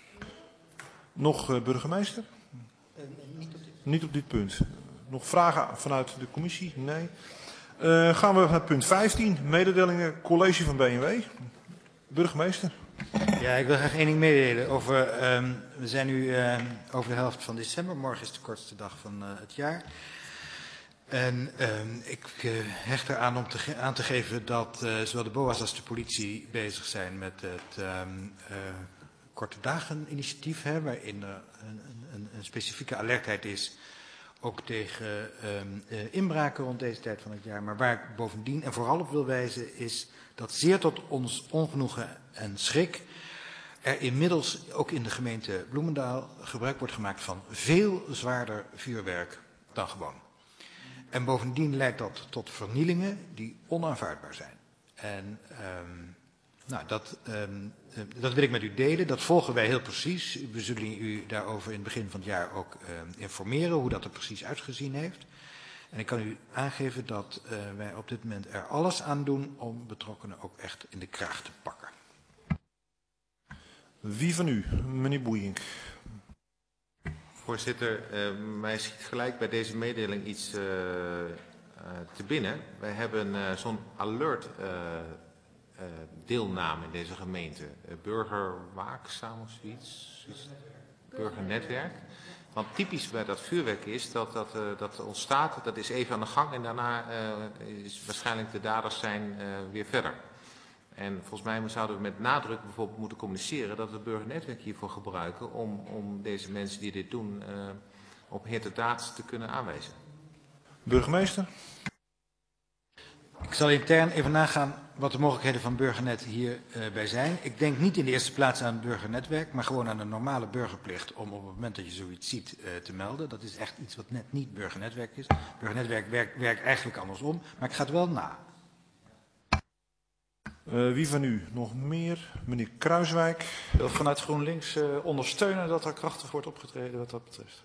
Nog burgemeester? Niet op dit punt. Nog vragen vanuit de commissie? Nee. Gaan we naar punt 15. Mededelingen college van BNW. Burgemeester. Ja, ik wil graag één ding meedelen. We zijn nu over de helft van december. Morgen is de kortste dag van het jaar. En ik hecht eraan om aan te geven dat zowel de BOA's als de politie bezig zijn met het korte dagen initiatief, waarin er een specifieke alertheid is, ook tegen inbraken rond deze tijd van het jaar. Maar waar ik bovendien en vooral op wil wijzen is dat zeer tot ons ongenoegen en schrik er inmiddels ook in de gemeente Bloemendaal gebruik wordt gemaakt van veel zwaarder vuurwerk dan gewoon. En bovendien leidt dat tot vernielingen die onaanvaardbaar zijn. En dat wil ik met u delen. Dat volgen wij heel precies. We zullen u daarover in het begin van het jaar ook informeren hoe dat er precies uitgezien heeft. En ik kan u aangeven dat wij op dit moment er alles aan doen om betrokkenen ook echt in de kraag te pakken. Wie van u? Meneer Boeijenk. Voorzitter, mij schiet gelijk bij deze mededeling iets te binnen. Wij hebben zo'n alert deelname in deze gemeente. Burgerwaakzaam of zoiets. Burgernetwerk. Want typisch bij dat vuurwerk is dat ontstaat, dat is even aan de gang en daarna is waarschijnlijk de daders zijn weer verder. En volgens mij zouden we met nadruk bijvoorbeeld moeten communiceren dat we het burgernetwerk hiervoor gebruiken om deze mensen die dit doen op heterdaad te kunnen aanwijzen. Burgemeester? Ik zal intern even nagaan wat de mogelijkheden van Burgernet hierbij zijn. Ik denk niet in de eerste plaats aan het burgernetwerk, maar gewoon aan de normale burgerplicht om op het moment dat je zoiets ziet te melden. Dat is echt iets wat net niet burgernetwerk is. Burgernetwerk werkt eigenlijk andersom, maar ik ga het wel na. Wie van u nog meer? Meneer Kruiswijk. Ik wil vanuit GroenLinks ondersteunen dat er krachtig wordt opgetreden wat dat betreft.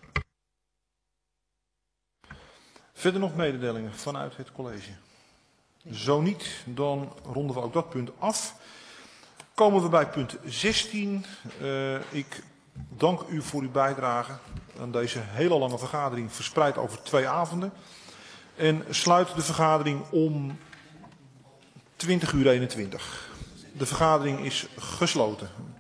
Verder nog mededelingen vanuit het college? Zo niet, dan ronden we ook dat punt af. Komen we bij punt 16. Ik dank u voor uw bijdrage aan deze hele lange vergadering, verspreid over 2 avonden. En sluit de vergadering om 20:21. De vergadering is gesloten.